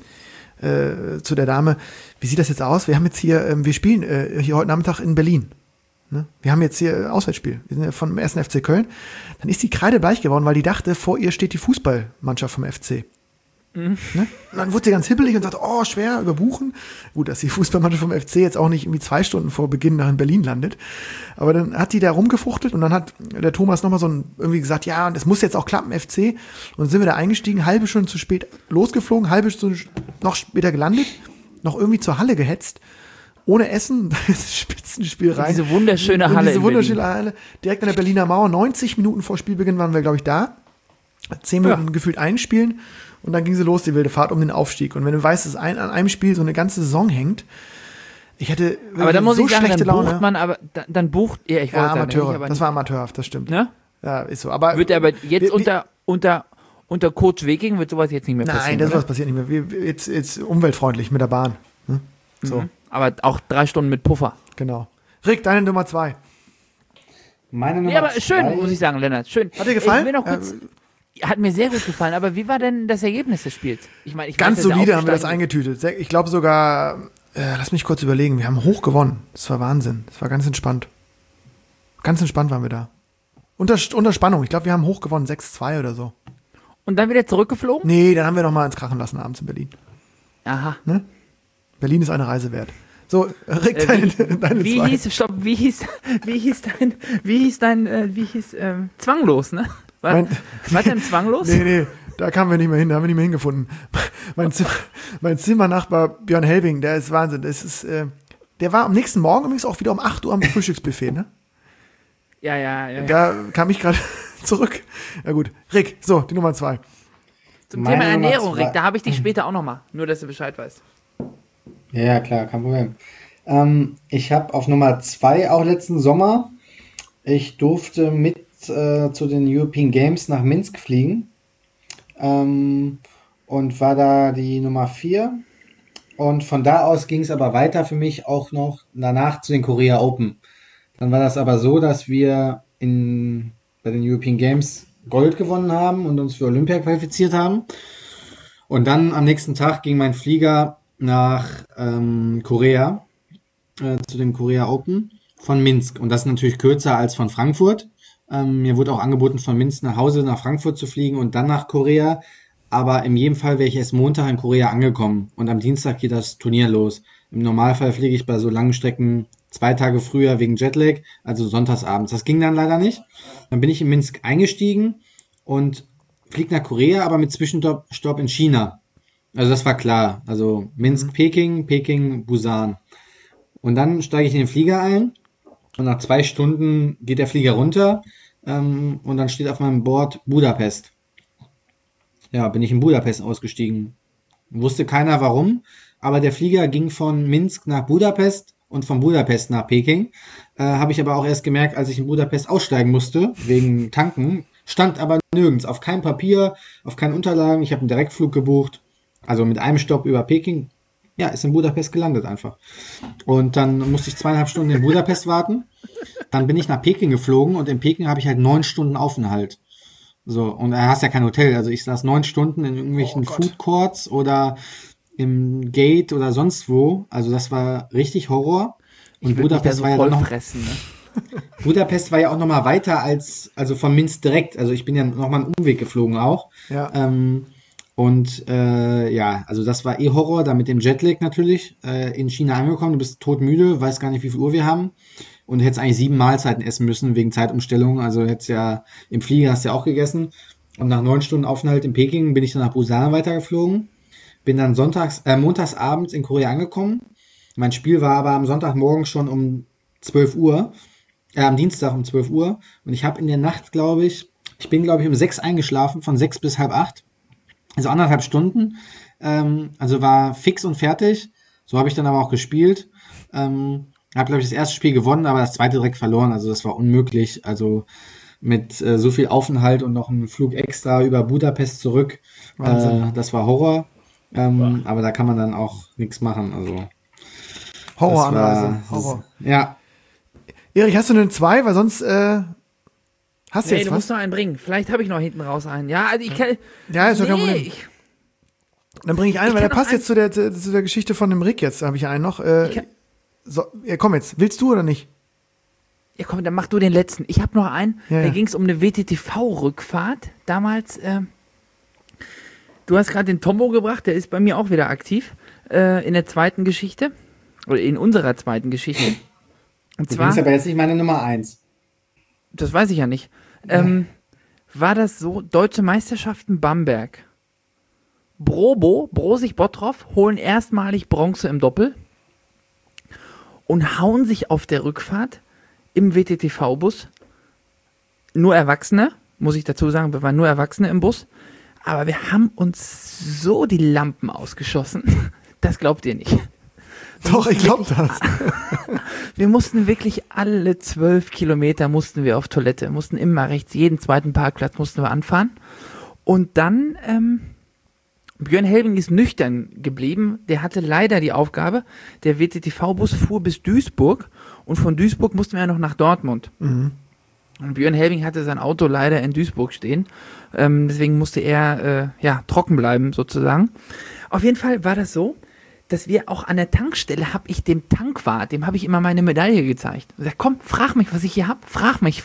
zu der Dame, wie sieht das jetzt aus? Wir haben jetzt hier, wir spielen hier heute Nachmittag in Berlin. Ne? Wir haben jetzt hier Auswärtsspiel. Wir sind ja vom 1. FC Köln. Dann ist die kreidebleich geworden, weil die dachte, vor ihr steht die Fußballmannschaft vom FC. Ne? Und dann wurde sie ganz hippelig und sagte, schwer, überbuchen. Gut, dass die Fußballmannschaft vom FC jetzt auch nicht irgendwie 2 Stunden vor Beginn nach in Berlin landet. Aber dann hat die da rumgefuchtelt und dann hat der Thomas nochmal irgendwie gesagt, ja, und das muss jetzt auch klappen, FC. Und dann sind wir da eingestiegen, halbe Stunde zu spät losgeflogen, halbe Stunde noch später gelandet, noch irgendwie zur Halle gehetzt, ohne Essen, das Spitzenspiel rein. Diese wunderschöne Halle. Diese wunderschöne Halle, direkt an der Berliner Mauer, 90 Minuten vor Spielbeginn waren wir, glaube ich, da. 10 Minuten gefühlt einspielen. Und dann ging sie los, die wilde Fahrt um den Aufstieg. Und wenn du weißt, dass an einem Spiel so eine ganze Saison hängt, ich hätte aber dann muss so ich sagen, schlechte dann Laune. bucht man, aber dann bucht, ja, ich wollte Amateure, sagen, aber das war amateurhaft, das stimmt. Ne? Ja, ist so. Aber wird aber jetzt unter Coach Weking wird sowas jetzt nicht mehr passieren. Nein, sowas passiert nicht mehr. Jetzt umweltfreundlich mit der Bahn. Ne? So. Aber auch 3 Stunden mit Puffer. Genau. Rick, deine Nummer 2. meine Nummer Ja, aber 2, schön, muss ich sagen, Lennart. Schön. Hat dir gefallen? Ich will noch kurz, hat mir sehr gut gefallen, aber wie war denn das Ergebnis des Spiels? Ich meine, Ganz weiß, dass er solide haben wir das aufgestiegen eingetütet. Ich glaube sogar, lass mich kurz überlegen, wir haben hoch gewonnen. Das war Wahnsinn. Das war ganz entspannt. Ganz entspannt waren wir da. Unter Spannung. Ich glaube, wir haben hoch gewonnen, 6-2 oder so. Und dann wieder zurückgeflogen? Nee, dann haben wir noch mal ins Krachen lassen abends in Berlin. Aha. Ne? Berlin ist eine Reise wert. So, Rick, deine wie zwei. hieß Zwanglos, ne? War denn Zwanglos? Nee, da kamen wir nicht mehr hin, da haben wir nicht mehr hingefunden. Mein Zimmernachbar Björn Helbing, der ist Wahnsinn. Der war am nächsten Morgen übrigens auch wieder um 8 Uhr am Frühstücksbuffet, ne? Ja. Da kam ich gerade zurück. Ja gut, Rick, so, die Nummer 2. Zum Meine Thema Nummer Ernährung, 2. Rick, da habe ich dich später auch nochmal. Nur, dass du Bescheid weißt. Ja, klar, kein Problem. Ich habe auf Nummer 2 auch letzten Sommer, ich durfte mit zu den European Games nach Minsk fliegen und war da die Nummer 4. Und von da aus ging es aber weiter für mich auch noch danach zu den Korea Open. Dann war das aber so, dass wir bei den European Games Gold gewonnen haben und uns für Olympia qualifiziert haben. Und dann am nächsten Tag ging mein Flieger nach Korea, zu den Korea Open von Minsk. Und das ist natürlich kürzer als von Frankfurt. Mir wurde auch angeboten, von Minsk nach Hause nach Frankfurt zu fliegen und dann nach Korea. Aber in jedem Fall wäre ich erst Montag in Korea angekommen. Und am Dienstag geht das Turnier los. Im Normalfall fliege ich bei so langen Strecken 2 Tage früher wegen Jetlag, also sonntagsabends. Das ging dann leider nicht. Dann bin ich in Minsk eingestiegen und fliege nach Korea, aber mit Zwischenstopp in China. Also das war klar. Also Minsk, Peking, Busan. Und dann steige ich in den Flieger ein und nach 2 Stunden geht der Flieger runter und dann steht auf meinem Board Budapest. Ja, bin ich in Budapest ausgestiegen. Wusste keiner warum, aber der Flieger ging von Minsk nach Budapest und von Budapest nach Peking. Habe ich aber auch erst gemerkt, als ich in Budapest aussteigen musste, wegen Tanken. Stand aber nirgends, auf keinem Papier, auf keinen Unterlagen. Ich habe einen Direktflug gebucht, also mit einem Stopp über Peking. Ja, ist in Budapest gelandet einfach. Und dann musste ich 2,5 Stunden in Budapest warten. Dann bin ich nach Peking geflogen und in Peking habe ich halt 9 Stunden Aufenthalt. So, und da hast ja kein Hotel. Also ich saß 9 Stunden in irgendwelchen Food Courts oder im Gate oder sonst wo. Also das war richtig Horror. Und Budapest war ja dann noch fressen, ne? Budapest war ja auch noch mal weiter also von Minsk direkt. Also ich bin ja noch mal einen Umweg geflogen auch. Ja. Also das war Horror, da mit dem Jetlag natürlich. In China angekommen, du bist todmüde, weißt gar nicht, wie viel Uhr wir haben. Und hättest eigentlich 7 Mahlzeiten essen müssen wegen Zeitumstellung. Also hättest ja im Flieger hast ja auch gegessen. Und nach 9 Stunden Aufenthalt in Peking bin ich dann nach Busan weitergeflogen. Bin dann montagsabends in Korea angekommen. Mein Spiel war aber am Sonntagmorgen schon um 12 Uhr. Am Dienstag um 12 Uhr. Und ich habe in der Nacht, ich bin um 6 eingeschlafen, von 6 bis halb 8. Also 1,5 Stunden. Also war fix und fertig. So habe ich dann aber auch gespielt. Habe, glaube ich, das erste Spiel gewonnen, aber das zweite direkt verloren. Also das war unmöglich. Also mit so viel Aufenthalt und noch einem Flug extra über Budapest zurück. Das war Horror. Aber da kann man dann auch nichts machen. Also Horroranreise. Horror. Ja. Erich, hast du eine 2? Weil sonst hast du jetzt du was? musst noch einen bringen. Vielleicht habe ich noch hinten raus einen. Ja, also ich kann... Ja, ist doch kein Problem. Dann bringe ich einen, weil der kann passt noch jetzt zu der Geschichte von dem Rick jetzt. Da habe ich einen noch. Komm jetzt. Willst du oder nicht? Ja, komm, dann mach du den letzten. Ich habe noch einen. Ja, da ja. ging es um eine WTTV-Rückfahrt. Damals, du hast gerade den Tombo gebracht, der ist bei mir auch wieder aktiv. In der zweiten Geschichte. Oder in unserer zweiten Geschichte. Und Du zwar, bist aber jetzt nicht meine Nummer 1. das weiß ich ja nicht, war das so, Deutsche Meisterschaften Bamberg. Brosig Bottroff holen erstmalig Bronze im Doppel und hauen sich auf der Rückfahrt im WTTV-Bus, nur Erwachsene, muss ich dazu sagen, wir waren nur Erwachsene im Bus, aber wir haben uns so die Lampen ausgeschossen, das glaubt ihr nicht. Doch, ich glaube das. Wir mussten wirklich alle 12 Kilometer mussten wir auf Toilette, mussten immer rechts, jeden zweiten Parkplatz mussten wir anfahren. Und dann, Björn Helbing ist nüchtern geblieben, der hatte leider die Aufgabe, der WTTV-Bus fuhr bis Duisburg und von Duisburg mussten wir ja noch nach Dortmund. Und Björn Helbing hatte sein Auto leider in Duisburg stehen, deswegen musste er trocken bleiben sozusagen. Auf jeden Fall war das so, dass wir auch an der Tankstelle, habe ich dem Tankwart, dem habe ich immer meine Medaille gezeigt. Und gesagt, komm, frag mich, was ich hier habe. Frag mich.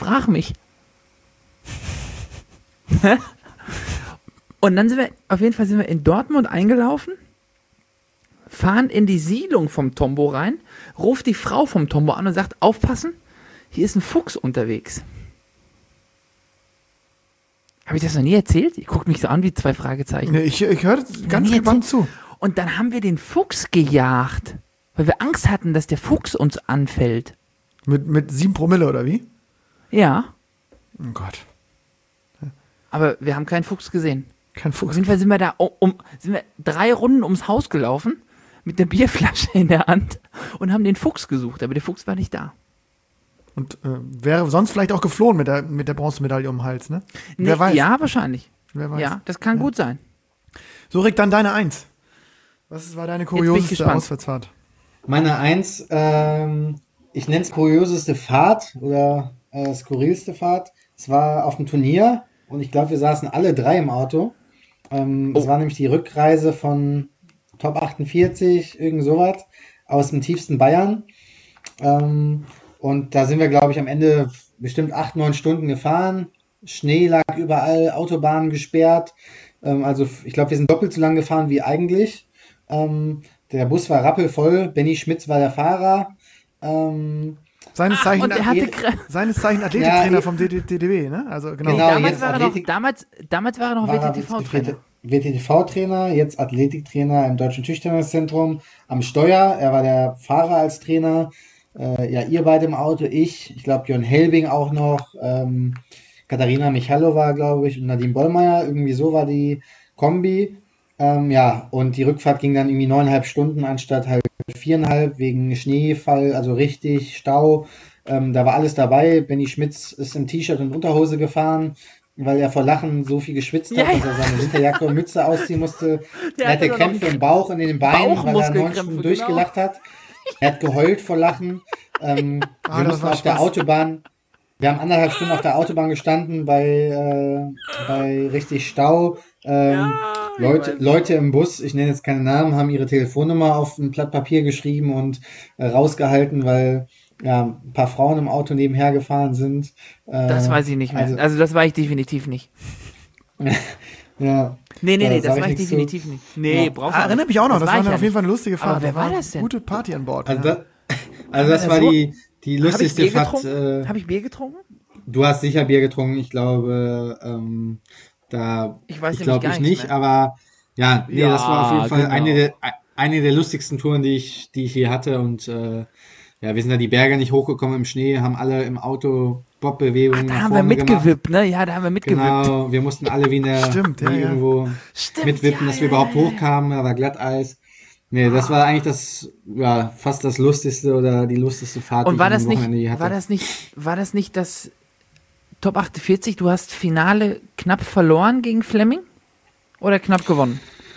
Und dann auf jeden Fall sind wir in Dortmund eingelaufen, fahren in die Siedlung vom Tombo rein, ruft die Frau vom Tombo an und sagt, aufpassen, hier ist ein Fuchs unterwegs. Habe ich das noch nie erzählt? Ihr guckt mich so an wie 2 Fragezeichen. Nee, ich höre ganz gespannt zu. Und dann haben wir den Fuchs gejagt, weil wir Angst hatten, dass der Fuchs uns anfällt. Mit 7 Promille oder wie? Ja, Oh Gott. aber wir haben keinen Fuchs gesehen. Kein Auf Fuchs. jeden Fall sind wir da sind wir 3 Runden ums Haus gelaufen mit der Bierflasche in der Hand und haben den Fuchs gesucht, aber der Fuchs war nicht da. Und wäre sonst vielleicht auch geflohen mit der Bronzemedaille um den Hals, ne? Wer weiß. Ja, wahrscheinlich. Wer weiß. Ja, das kann gut sein. So, Rick, dann deine 1. Was war deine kurioseste gespannt. Auswärtsfahrt? Meine 1, ich nenne es kurioseste Fahrt oder skurrilste Fahrt. Es war auf dem Turnier und ich glaube, wir saßen alle 3 im Auto. Es war nämlich die Rückreise von Top 48, irgend sowas, aus dem tiefsten Bayern. Und da sind wir, glaube ich, am Ende bestimmt 8, 9 Stunden gefahren. Schnee lag überall, Autobahnen gesperrt. Also ich glaube, wir sind doppelt so lang gefahren wie eigentlich. Der Bus war rappelvoll. Benny Schmitz war der Fahrer. Seines Zeichen, und er hatte Athletiktrainer Ja, vom DDW, ne? Also genau. Genau. damals jetzt war Athletik- er noch war er WTTV-Trainer. WTTV-Trainer, jetzt Athletiktrainer im Deutschen Tischtenniszentrum am Steuer. Er war der Fahrer als Trainer. Ja, ihr beide im Auto, ich glaube Jon Helbing auch noch, Katharina Michalova, glaube ich, und Nadine Bollmeier. Irgendwie so war die Kombi. Ja, und die Rückfahrt ging dann irgendwie 9,5 Stunden anstatt halt 4,5 wegen Schneefall, also richtig Stau. Da war alles dabei. Benny Schmitz ist im T-Shirt und Unterhose gefahren, weil er vor Lachen so viel geschwitzt hat, dass er seine Winterjacke und Mütze ausziehen musste. Er hatte Krämpfe im Bauch und in den Beinen, weil er 9 Stunden durchgelacht hat. Er hat geheult vor Lachen. Wir mussten auf der Autobahn, wir haben 1,5 Stunden auf der Autobahn gestanden bei richtig Stau. Leute im Bus, ich nenne jetzt keine Namen, haben ihre Telefonnummer auf ein Blatt Papier geschrieben und rausgehalten, weil ja, ein paar Frauen im Auto nebenher gefahren sind. Das weiß ich nicht mehr. Also das war ich definitiv nicht. Ja. Nee, das sag war ich nichts definitiv nicht. Nee, Ja. brauchst du Erinnert mich auch noch, das war ich auf ja jeden Fall eine lustige Fahrt. Aber wer war das denn? Gute Party an Bord. Also, ja. das war die lustigste Fahrt. Habe ich Bier getrunken? Du hast sicher Bier getrunken, ich glaube, Ich weiß ich glaube nämlich gar ich nichts nicht, mehr. aber ja, nee, das war auf jeden Fall genau. eine der lustigsten Touren, die ich je hatte und ja, wir sind da die Berge nicht hochgekommen im Schnee, haben alle im Auto Bobbewegungen Da nach haben wir vorne mitgewippt, ne? Ja, da haben wir mitgewippt. Genau, wir mussten alle wie in der Stimmt, ja, wie ja. irgendwo mitwippen, dass wir überhaupt hochkamen, da war Glatteis. Nee, das war eigentlich ja, fast das lustigste oder die lustigste Fahrt, Und die war ich das am nicht, Wochenende je hatte. war das nicht das Top 48? Du hast Finale knapp verloren gegen Fleming? Oder knapp gewonnen?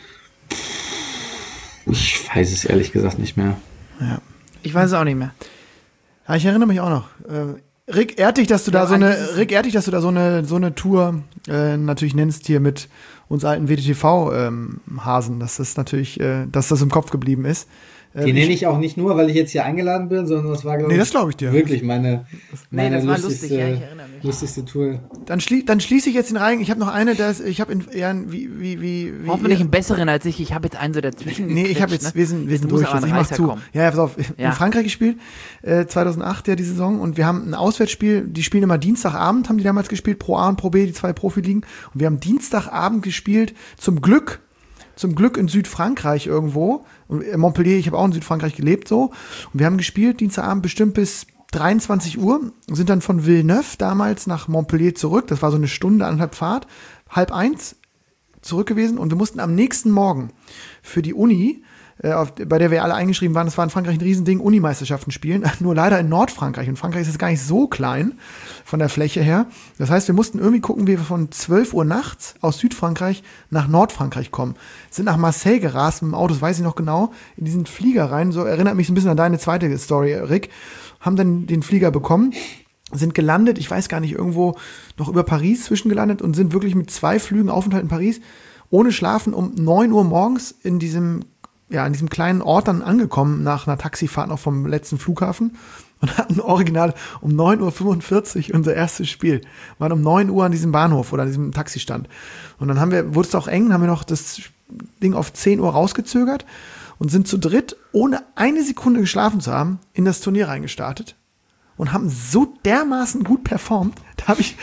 Ich weiß es ehrlich gesagt nicht mehr. Ich weiß es auch nicht mehr. Ja, ich erinnere mich auch noch. Rick, ehrt dich, dass du da so eine Tour natürlich nennst hier mit uns alten WTTV-Hasen, dass das natürlich, dass das im Kopf geblieben ist. Die nenne ich auch nicht nur, weil ich jetzt hier eingeladen bin, sondern das war, glaube das glaube ich dir. wirklich meine das war lustigste, lustig, ja, ich erinnere mich. lustigste Tour. Dann schließe ich jetzt den Reigen. Ich habe noch eine, ich habe wie Hoffentlich einen besseren als ich. Ich habe jetzt einen so dazwischen. Nee, ich habe gequetscht, jetzt, wir sind durch. Ich mach zu. Kommen. Ja, pass auf. Ja. In Frankreich gespielt, 2008 ja die Saison, und wir haben ein Auswärtsspiel, die spielen immer Dienstagabend, haben die damals gespielt, Pro A und Pro B, die 2 Profiligen, und wir haben Dienstagabend gespielt, zum Glück in Südfrankreich irgendwo, und in Montpellier, ich habe auch in Südfrankreich gelebt so, und wir haben gespielt Dienstagabend bestimmt bis 23 Uhr, sind dann von Villeneuve damals nach Montpellier zurück, das war so eine Stunde, 1,5 Fahrt, 12:30 zurück gewesen, und wir mussten am nächsten Morgen für die Uni, bei der wir alle eingeschrieben waren, das war in Frankreich ein Riesending, Unimeisterschaften spielen, nur leider in Nordfrankreich, und Frankreich ist jetzt gar nicht so klein von der Fläche her, das heißt, wir mussten irgendwie gucken, wie wir von 12 Uhr nachts aus Südfrankreich nach Nordfrankreich kommen, sind nach Marseille gerast mit dem Auto, das weiß ich noch genau, in diesen Flieger rein, so erinnert mich ein bisschen an deine zweite Story, Rick, haben dann den Flieger bekommen, sind gelandet, ich weiß gar nicht, irgendwo noch über Paris zwischengelandet und sind wirklich mit 2 Flügen Aufenthalt in Paris, ohne Schlafen, um 9 Uhr morgens in diesem an diesem kleinen Ort dann angekommen, nach einer Taxifahrt noch vom letzten Flughafen und hatten original um 9:45 Uhr unser erstes Spiel. Wir waren um 9 Uhr an diesem Bahnhof oder an diesem Taxistand. Und dann wurde es auch eng, haben wir noch das Ding auf 10 Uhr rausgezögert und sind zu dritt, ohne eine Sekunde geschlafen zu haben, in das Turnier reingestartet. Und haben so dermaßen gut performt. Ich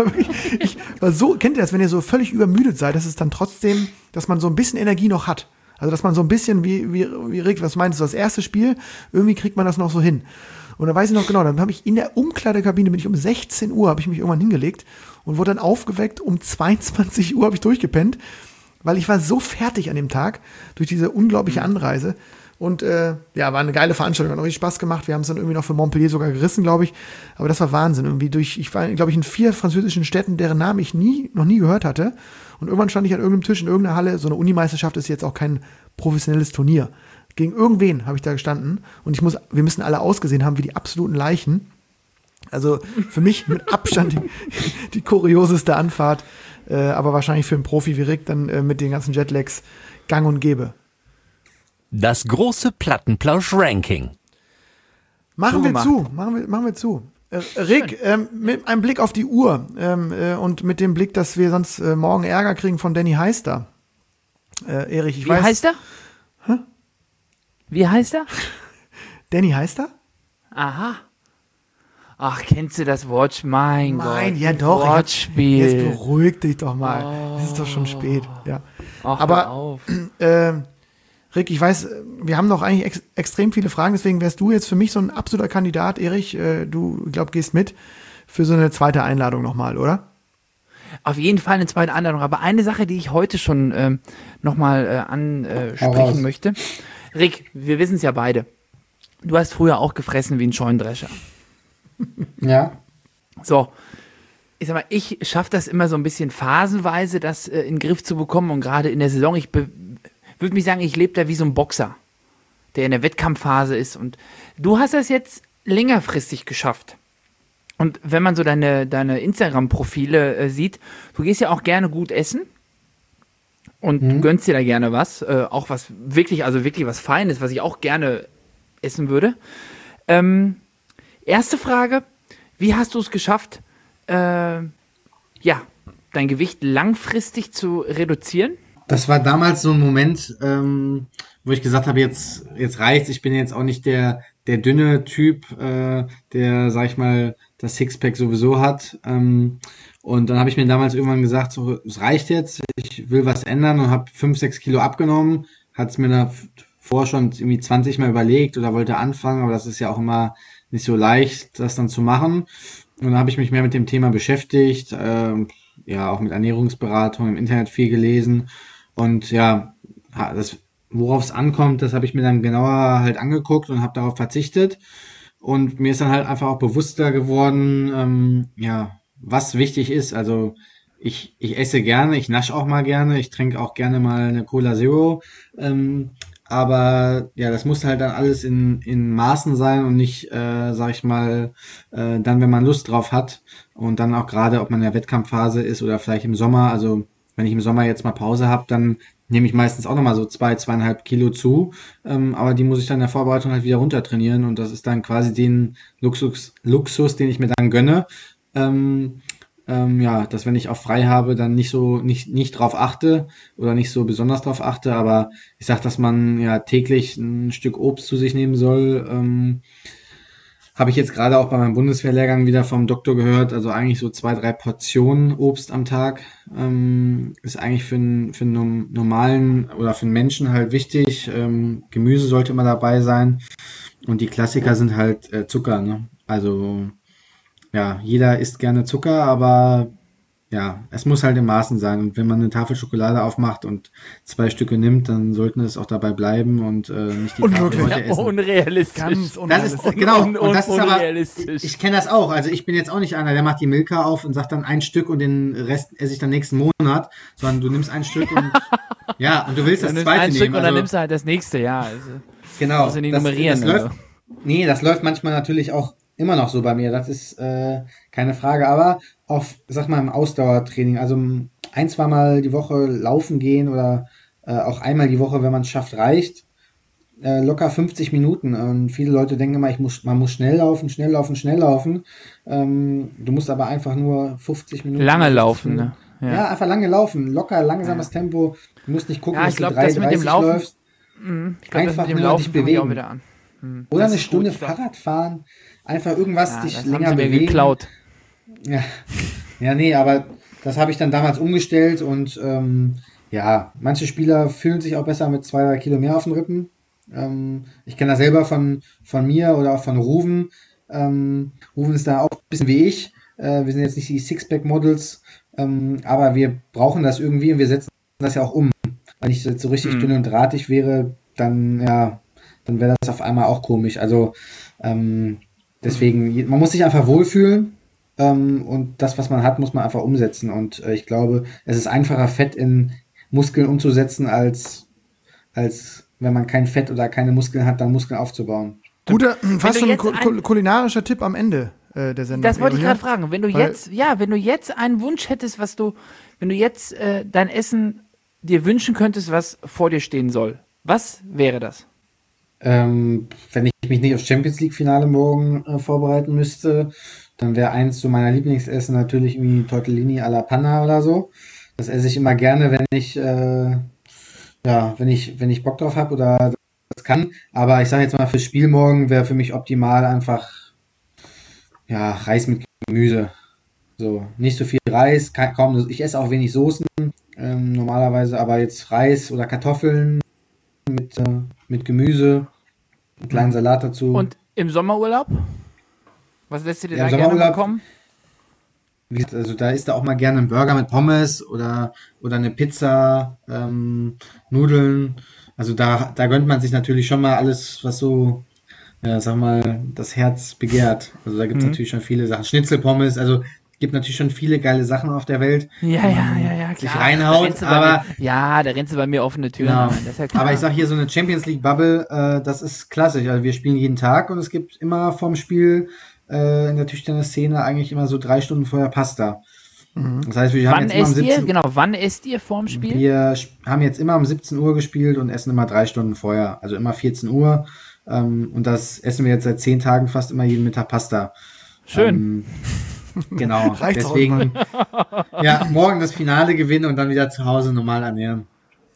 war so, kennt ihr das, wenn ihr so völlig übermüdet seid, dass es dann trotzdem, dass man so ein bisschen Energie noch hat. Also, dass man so ein bisschen, wie Rick, was meinst du, das erste Spiel, irgendwie kriegt man das noch so hin. Und da weiß ich noch genau, dann habe ich in der Umkleidekabine, bin ich um 16 Uhr, habe ich mich irgendwann hingelegt und wurde dann aufgeweckt, um 22 Uhr habe ich durchgepennt, weil ich war so fertig an dem Tag durch diese unglaubliche Anreise. Und war eine geile Veranstaltung, hat auch richtig Spaß gemacht. Wir haben es dann irgendwie noch für Montpellier sogar gerissen, glaube ich. Aber das war Wahnsinn. Irgendwie ich war, glaube ich, in 4 französischen Städten, deren Namen ich noch nie gehört hatte. Und irgendwann stand ich an irgendeinem Tisch in irgendeiner Halle. So eine Unimeisterschaft ist jetzt auch kein professionelles Turnier. Gegen irgendwen habe ich da gestanden. Und wir müssen alle ausgesehen haben wie die absoluten Leichen. Also für mich mit Abstand die kurioseste Anfahrt. Aber wahrscheinlich für einen Profi wie Rick dann mit den ganzen Jetlags gang und gäbe. Das große Plattenplausch-Ranking. Machen wir zu. Rick, mit einem Blick auf die Uhr und mit dem Blick, dass wir sonst morgen Ärger kriegen von Danny Heister. Erich, Wie heißt er? Hä? Wie heißt er? Danny Heister? Aha. Ach, kennst du das Wortspiel? Mein Gott. Ja doch. Wortspiel. Jetzt beruhig dich doch mal. Es ist doch schon spät. Ja. Ach, Aber hör auf. Rick, ich weiß, wir haben noch eigentlich extrem viele Fragen, deswegen wärst du jetzt für mich so ein absoluter Kandidat, Erich, du, glaube gehst mit für so eine zweite Einladung nochmal, oder? Auf jeden Fall eine zweite Einladung. Aber eine Sache, die ich heute schon nochmal ansprechen möchte. Rick, wir wissen es ja beide. Du hast früher auch gefressen wie ein Scheunendrescher. Ja. So, ich sag mal, ich schaffe das immer so ein bisschen phasenweise, das in den Griff zu bekommen. Und gerade in der Saison, ich würde mich sagen, ich lebe da wie so ein Boxer, der in der Wettkampfphase ist. Und du hast das jetzt längerfristig geschafft. Und wenn man so deine Instagram-Profile sieht, du gehst ja auch gerne gut essen und du gönnst dir da gerne was, auch was wirklich was Feines, was ich auch gerne essen würde. Erste Frage, wie hast du es geschafft, dein Gewicht langfristig zu reduzieren? Das war damals so ein Moment, wo ich gesagt habe, jetzt reicht's. Ich bin jetzt auch nicht der dünne Typ, der, sag ich mal, das Sixpack sowieso hat. Und dann habe ich mir damals irgendwann gesagt, so, es reicht jetzt, ich will was ändern und habe 5-6 Kilo abgenommen. Hat es mir davor schon irgendwie 20 Mal überlegt oder wollte anfangen, aber das ist ja auch immer nicht so leicht, das dann zu machen. Und dann habe ich mich mehr mit dem Thema beschäftigt, auch mit Ernährungsberatung, im Internet viel gelesen. Und ja, worauf es ankommt, das habe ich mir dann genauer halt angeguckt und habe darauf verzichtet. Und mir ist dann halt einfach auch bewusster geworden, was wichtig ist. Also ich esse gerne, ich nasche auch mal gerne, ich trinke auch gerne mal eine Cola Zero. Aber ja, das muss halt dann alles in Maßen sein und nicht, sag ich mal, dann, wenn man Lust drauf hat. Und dann auch gerade, ob man in der Wettkampfphase ist oder vielleicht im Sommer. Also wenn ich im Sommer jetzt mal Pause habe, dann nehme ich meistens auch nochmal so 2,5 Kilo zu. Aber die muss ich dann in der Vorbereitung halt wieder runter trainieren. Und das ist dann quasi den Luxus, den ich mir dann gönne. Dass wenn ich auch frei habe, dann nicht drauf achte oder nicht so besonders drauf achte, aber ich sag, dass man ja täglich ein Stück Obst zu sich nehmen soll, habe ich jetzt gerade auch bei meinem Bundeswehrlehrgang wieder vom Doktor gehört, also eigentlich so 2-3 Portionen Obst am Tag, ist eigentlich für einen normalen oder für einen Menschen halt wichtig, Gemüse sollte immer dabei sein und die Klassiker sind halt Zucker, ne? Also ja, jeder isst gerne Zucker, aber ja, es muss halt in Maßen sein. Und wenn man eine Tafel Schokolade aufmacht und 2 Stücke nimmt, dann sollten es auch dabei bleiben und nicht die Tafel heute essen. Unrealistisch. Ganz Das unrealistisch. ist, genau, und das ist aber, unrealistisch. ich kenne das auch. Also ich bin jetzt auch nicht einer, der macht die Milka auf und sagt dann 1 Stück und den Rest esse ich dann nächsten Monat, sondern du nimmst 1 Stück und ja, und du willst Dann das nimmst du zweite ein Stück nehmen. und dann Also, nimmst du halt das nächste, ja. Also, genau. musst du nicht nummerieren. Das läuft manchmal natürlich auch immer noch so bei mir, das ist keine Frage, aber auch, sag mal, im Ausdauertraining, also 1-2 Mal die Woche laufen gehen oder auch einmal die Woche, wenn man es schafft, reicht. locker 50 Minuten. Und viele Leute denken immer, man muss schnell laufen, schnell laufen, schnell laufen. Du musst aber einfach nur 50 Minuten. Lange laufen, ne? Ja, einfach lange laufen. Locker, langsames Tempo. Du musst nicht gucken, dass du das mit dem 3,30 Laufen, läufst. Ich glaube, das Einfach mit dem nur Laufen dich fange ich auch bewegen. wieder an. Oder Das eine ist Stunde gut, ich glaub. Fahrrad fahren. Einfach irgendwas dich Das länger haben sie mir bewegen. geklaut. Ja. Ja, nee, aber das habe ich dann damals umgestellt und ja, manche Spieler fühlen sich auch besser mit 2-3 Kilo mehr auf den Rippen. Ich kenne das selber von mir oder auch von Ruven. Ruven ist da auch ein bisschen wie ich. Wir sind jetzt nicht die Sixpack-Models, aber wir brauchen das irgendwie und wir setzen das ja auch um. Wenn ich jetzt so richtig dünn und drahtig wäre, dann wäre das auf einmal auch komisch. Also deswegen, man muss sich einfach wohlfühlen. Und das, was man hat, muss man einfach umsetzen. Und ich glaube, es ist einfacher, Fett in Muskeln umzusetzen, als wenn man kein Fett oder keine Muskeln hat, dann Muskeln aufzubauen. Guter, fast so ein jetzt kulinarischer Tipp am Ende der Sendung. Das wollte ich Erich, gerade fragen. Wenn du Weil- wenn du jetzt einen Wunsch hättest, wenn du jetzt dein Essen dir wünschen könntest, was vor dir stehen soll, was wäre das? Wenn ich mich nicht aufs Champions League Finale morgen vorbereiten müsste, dann wäre eins so meiner Lieblingsessen natürlich irgendwie Tortellini alla Panna oder so. Das esse ich immer gerne, wenn ich wenn ich Bock drauf habe oder das kann. Aber ich sage jetzt mal, fürs Spiel morgen wäre für mich optimal einfach Reis mit Gemüse. So, nicht so viel Reis, kaum, ich esse auch wenig Soßen normalerweise, aber jetzt Reis oder Kartoffeln mit Gemüse, einen kleinen Salat dazu. Und im Sommerurlaub? Was lässt du dir Ja, da im gerne mal Sommerurlaub- kommen? Wie gesagt, also da isst er auch mal gerne einen Burger mit Pommes oder eine Pizza, Nudeln. Also da gönnt man sich natürlich schon mal alles, was so, sag mal, das Herz begehrt. Also da gibt es natürlich schon viele Sachen. Schnitzelpommes, also gibt natürlich schon viele geile Sachen auf der Welt. Ja, klar. sich reinhaut, Da rennst du aber- da rennst du bei mir offene Türen Genau. rein, das ist ja klar. Aber ich sag hier so eine Champions League Bubble, das ist klassisch. Also wir spielen jeden Tag und es gibt immer vorm Spiel in der Tischtennis-Szene eigentlich immer so 3 Stunden vorher Pasta. Das heißt, wir haben wann jetzt immer um esst ihr? 17 Genau, wann esst ihr vorm Spiel? Wir haben jetzt immer um 17 Uhr gespielt und essen immer 3 Stunden vorher. Also immer 14 Uhr. Und das essen wir jetzt seit 10 Tagen fast immer jeden Mittag Pasta. Schön. Genau. Reicht's auch Deswegen, morgen das Finale gewinnen und dann wieder zu Hause normal ernähren.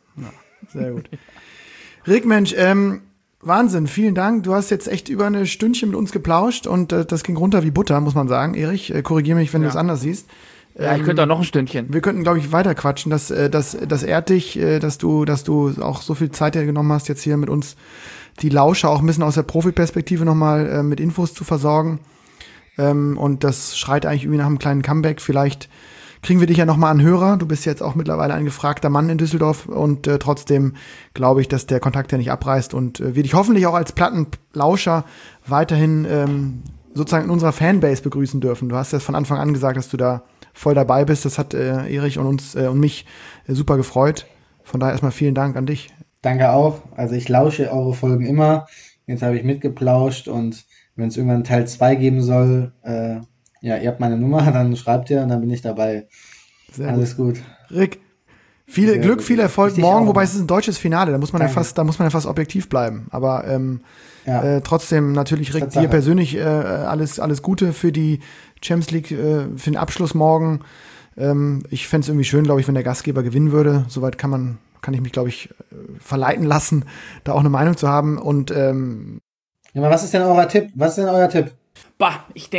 Sehr gut. Rick, Mensch, Wahnsinn, vielen Dank. Du hast jetzt echt über eine Stündchen mit uns geplauscht und das ging runter wie Butter, muss man sagen. Erich, korrigiere mich, wenn du es anders siehst. Ja, ich könnte auch noch ein Stündchen. Wir könnten, glaube ich, weiter quatschen. Das ehrt dich, dass du auch so viel Zeit dir genommen hast, jetzt hier mit uns die Lauscher auch ein bisschen aus der Profiperspektive nochmal mit Infos zu versorgen. Und das schreit eigentlich irgendwie nach einem kleinen Comeback. Vielleicht kriegen wir dich ja nochmal an Hörer. Du bist jetzt auch mittlerweile ein gefragter Mann in Düsseldorf und trotzdem glaube ich, dass der Kontakt ja nicht abreißt und wir dich hoffentlich auch als Plattenlauscher weiterhin sozusagen in unserer Fanbase begrüßen dürfen. Du hast ja von Anfang an gesagt, dass du da voll dabei bist. Das hat Erich und uns und mich super gefreut. Von daher erstmal vielen Dank an dich. Danke auch. Also ich lausche eure Folgen immer. Jetzt habe ich mitgeplauscht und wenn es irgendwann Teil 2 geben soll, ihr habt meine Nummer, dann schreibt ihr und dann bin ich dabei. Sehr Alles gut. Rick, viel Sehr Glück, gut. viel Erfolg Ich dich morgen, auch. wobei es ist ein deutsches Finale, da muss man ja Danke. fast objektiv bleiben. Aber Ja. trotzdem natürlich, Rick, Tatsache. dir persönlich alles Gute für die Champions League, für den Abschluss morgen. Ich fände es irgendwie schön, glaube ich, wenn der Gastgeber gewinnen würde. Soweit kann ich mich, glaube ich, verleiten lassen, da auch eine Meinung zu haben. Und Ja, aber was ist denn euer Tipp? Bah, ich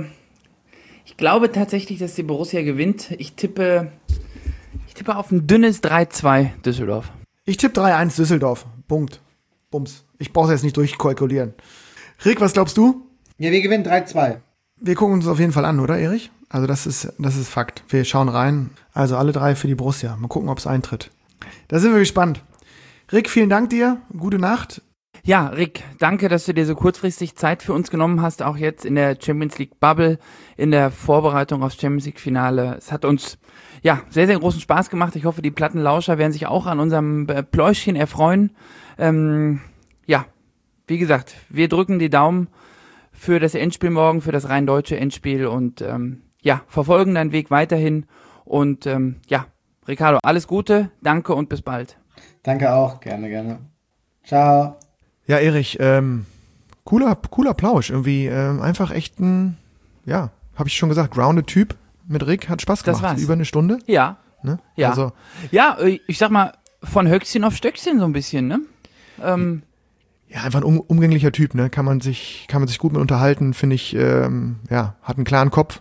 glaube tatsächlich, dass die Borussia gewinnt. Ich tippe auf ein dünnes 3-2 Düsseldorf. ich tippe 3-1 Düsseldorf. Punkt. Bums. Ich brauche es jetzt nicht durchkalkulieren. Rick, was glaubst du? Ja, wir gewinnen 3-2. Wir gucken uns auf jeden Fall an, oder, Erich? Also das ist Fakt. Wir schauen rein. Also alle 3 für die Borussia. Mal gucken, ob es eintritt. Da sind wir gespannt. Rick, vielen Dank dir. Gute Nacht. Ja, Rick, danke, dass du dir so kurzfristig Zeit für uns genommen hast, auch jetzt in der Champions League Bubble, in der Vorbereitung aufs Champions League Finale. Es hat uns sehr, sehr großen Spaß gemacht. Ich hoffe, die Plattenlauscher werden sich auch an unserem Pläuschchen erfreuen. Wie gesagt, wir drücken die Daumen für das Endspiel morgen, für das rein deutsche Endspiel und verfolgen deinen Weg weiterhin. Und Ricardo, alles Gute, danke und bis bald. Danke auch. Gerne. Ciao. Ja, Erich, cooler Plausch. Irgendwie einfach echt ein, ja, habe ich schon gesagt, grounded Typ mit Rick. Hat Spaß gemacht. Das war's. Über eine Stunde. Ja. Ne? Ja. Also, Ja, ich sag mal, von Höchstchen auf Stöckchen so ein bisschen, ne? ja, einfach ein umgänglicher Typ, ne? Kann man sich gut mit unterhalten, finde ich, ja, hat einen klaren Kopf,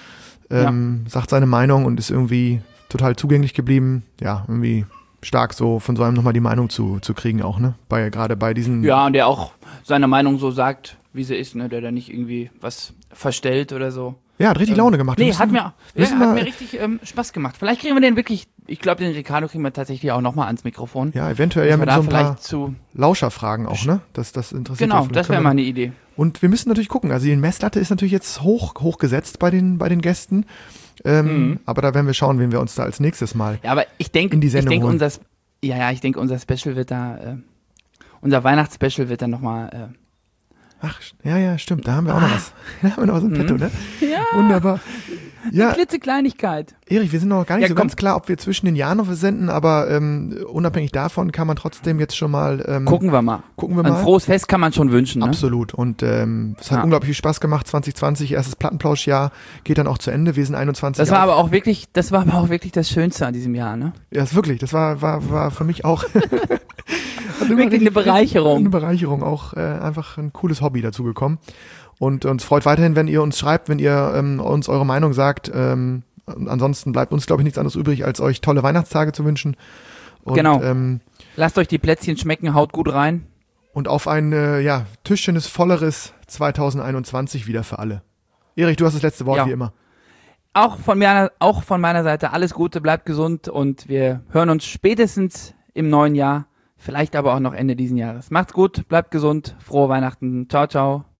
sagt seine Meinung und ist irgendwie total zugänglich geblieben. Ja, irgendwie stark so von so einem nochmal die Meinung zu kriegen auch, ne? Gerade bei diesen. Ja, und der auch seine Meinung so sagt, wie sie ist, ne? Der da nicht irgendwie was verstellt oder so. Ja, hat richtig Laune gemacht. Nee, hat mir wir- richtig Spaß gemacht. Vielleicht kriegen wir den wirklich, ich glaube, den Ricardo kriegen wir tatsächlich auch nochmal ans Mikrofon. Ja, eventuell Dass ja wir mit da so ein paar vielleicht zu. Lauscherfragen auch, ne? Das interessiert Genau, ja vielleicht. das wäre mal eine Idee. Und wir müssen natürlich gucken. Also die Messlatte ist natürlich jetzt hochgesetzt bei den Gästen. Aber da werden wir schauen, wen wir uns da als nächstes mal. Ja, aber ich denke, in die Sendung holen. unser Special wird da, unser Weihnachtsspecial wird dann nochmal. Ach, ja, stimmt. Da haben wir auch noch was. Da haben wir noch so ein Petto, ne? Ja. Wunderbar. Ja, Klitzekleinigkeit. Erich, wir sind noch gar nicht Ja, so komm. ganz klar, ob wir zwischen den Jahren noch versenden, aber unabhängig davon kann man trotzdem jetzt schon mal Gucken wir mal. gucken wir Ein mal. frohes Fest kann man schon wünschen, ne? Absolut. Und es hat Ja. unglaublich viel Spaß gemacht. 2020, erstes Plattenplauschjahr, geht dann auch zu Ende. Wir sind 21 Das war aber auch wirklich das Schönste an diesem Jahr, ne? Ja, ist wirklich. Das war für mich auch Wirklich eine Bereicherung. Eine Bereicherung, auch einfach ein cooles Hobby dazu gekommen. Und uns freut weiterhin, wenn ihr uns schreibt, wenn ihr uns eure Meinung sagt. Ansonsten bleibt uns, glaube ich, nichts anderes übrig, als euch tolle Weihnachtstage zu wünschen. Und, Genau. Lasst euch die Plätzchen schmecken, haut gut rein. Und auf ein Tischchen volleres 2021 wieder für alle. Erich, du hast das letzte Wort, Ja. wie immer. Auch von meiner Seite alles Gute, bleibt gesund und wir hören uns spätestens im neuen Jahr, vielleicht aber auch noch Ende diesen Jahres. Macht's gut, bleibt gesund, frohe Weihnachten, ciao, ciao.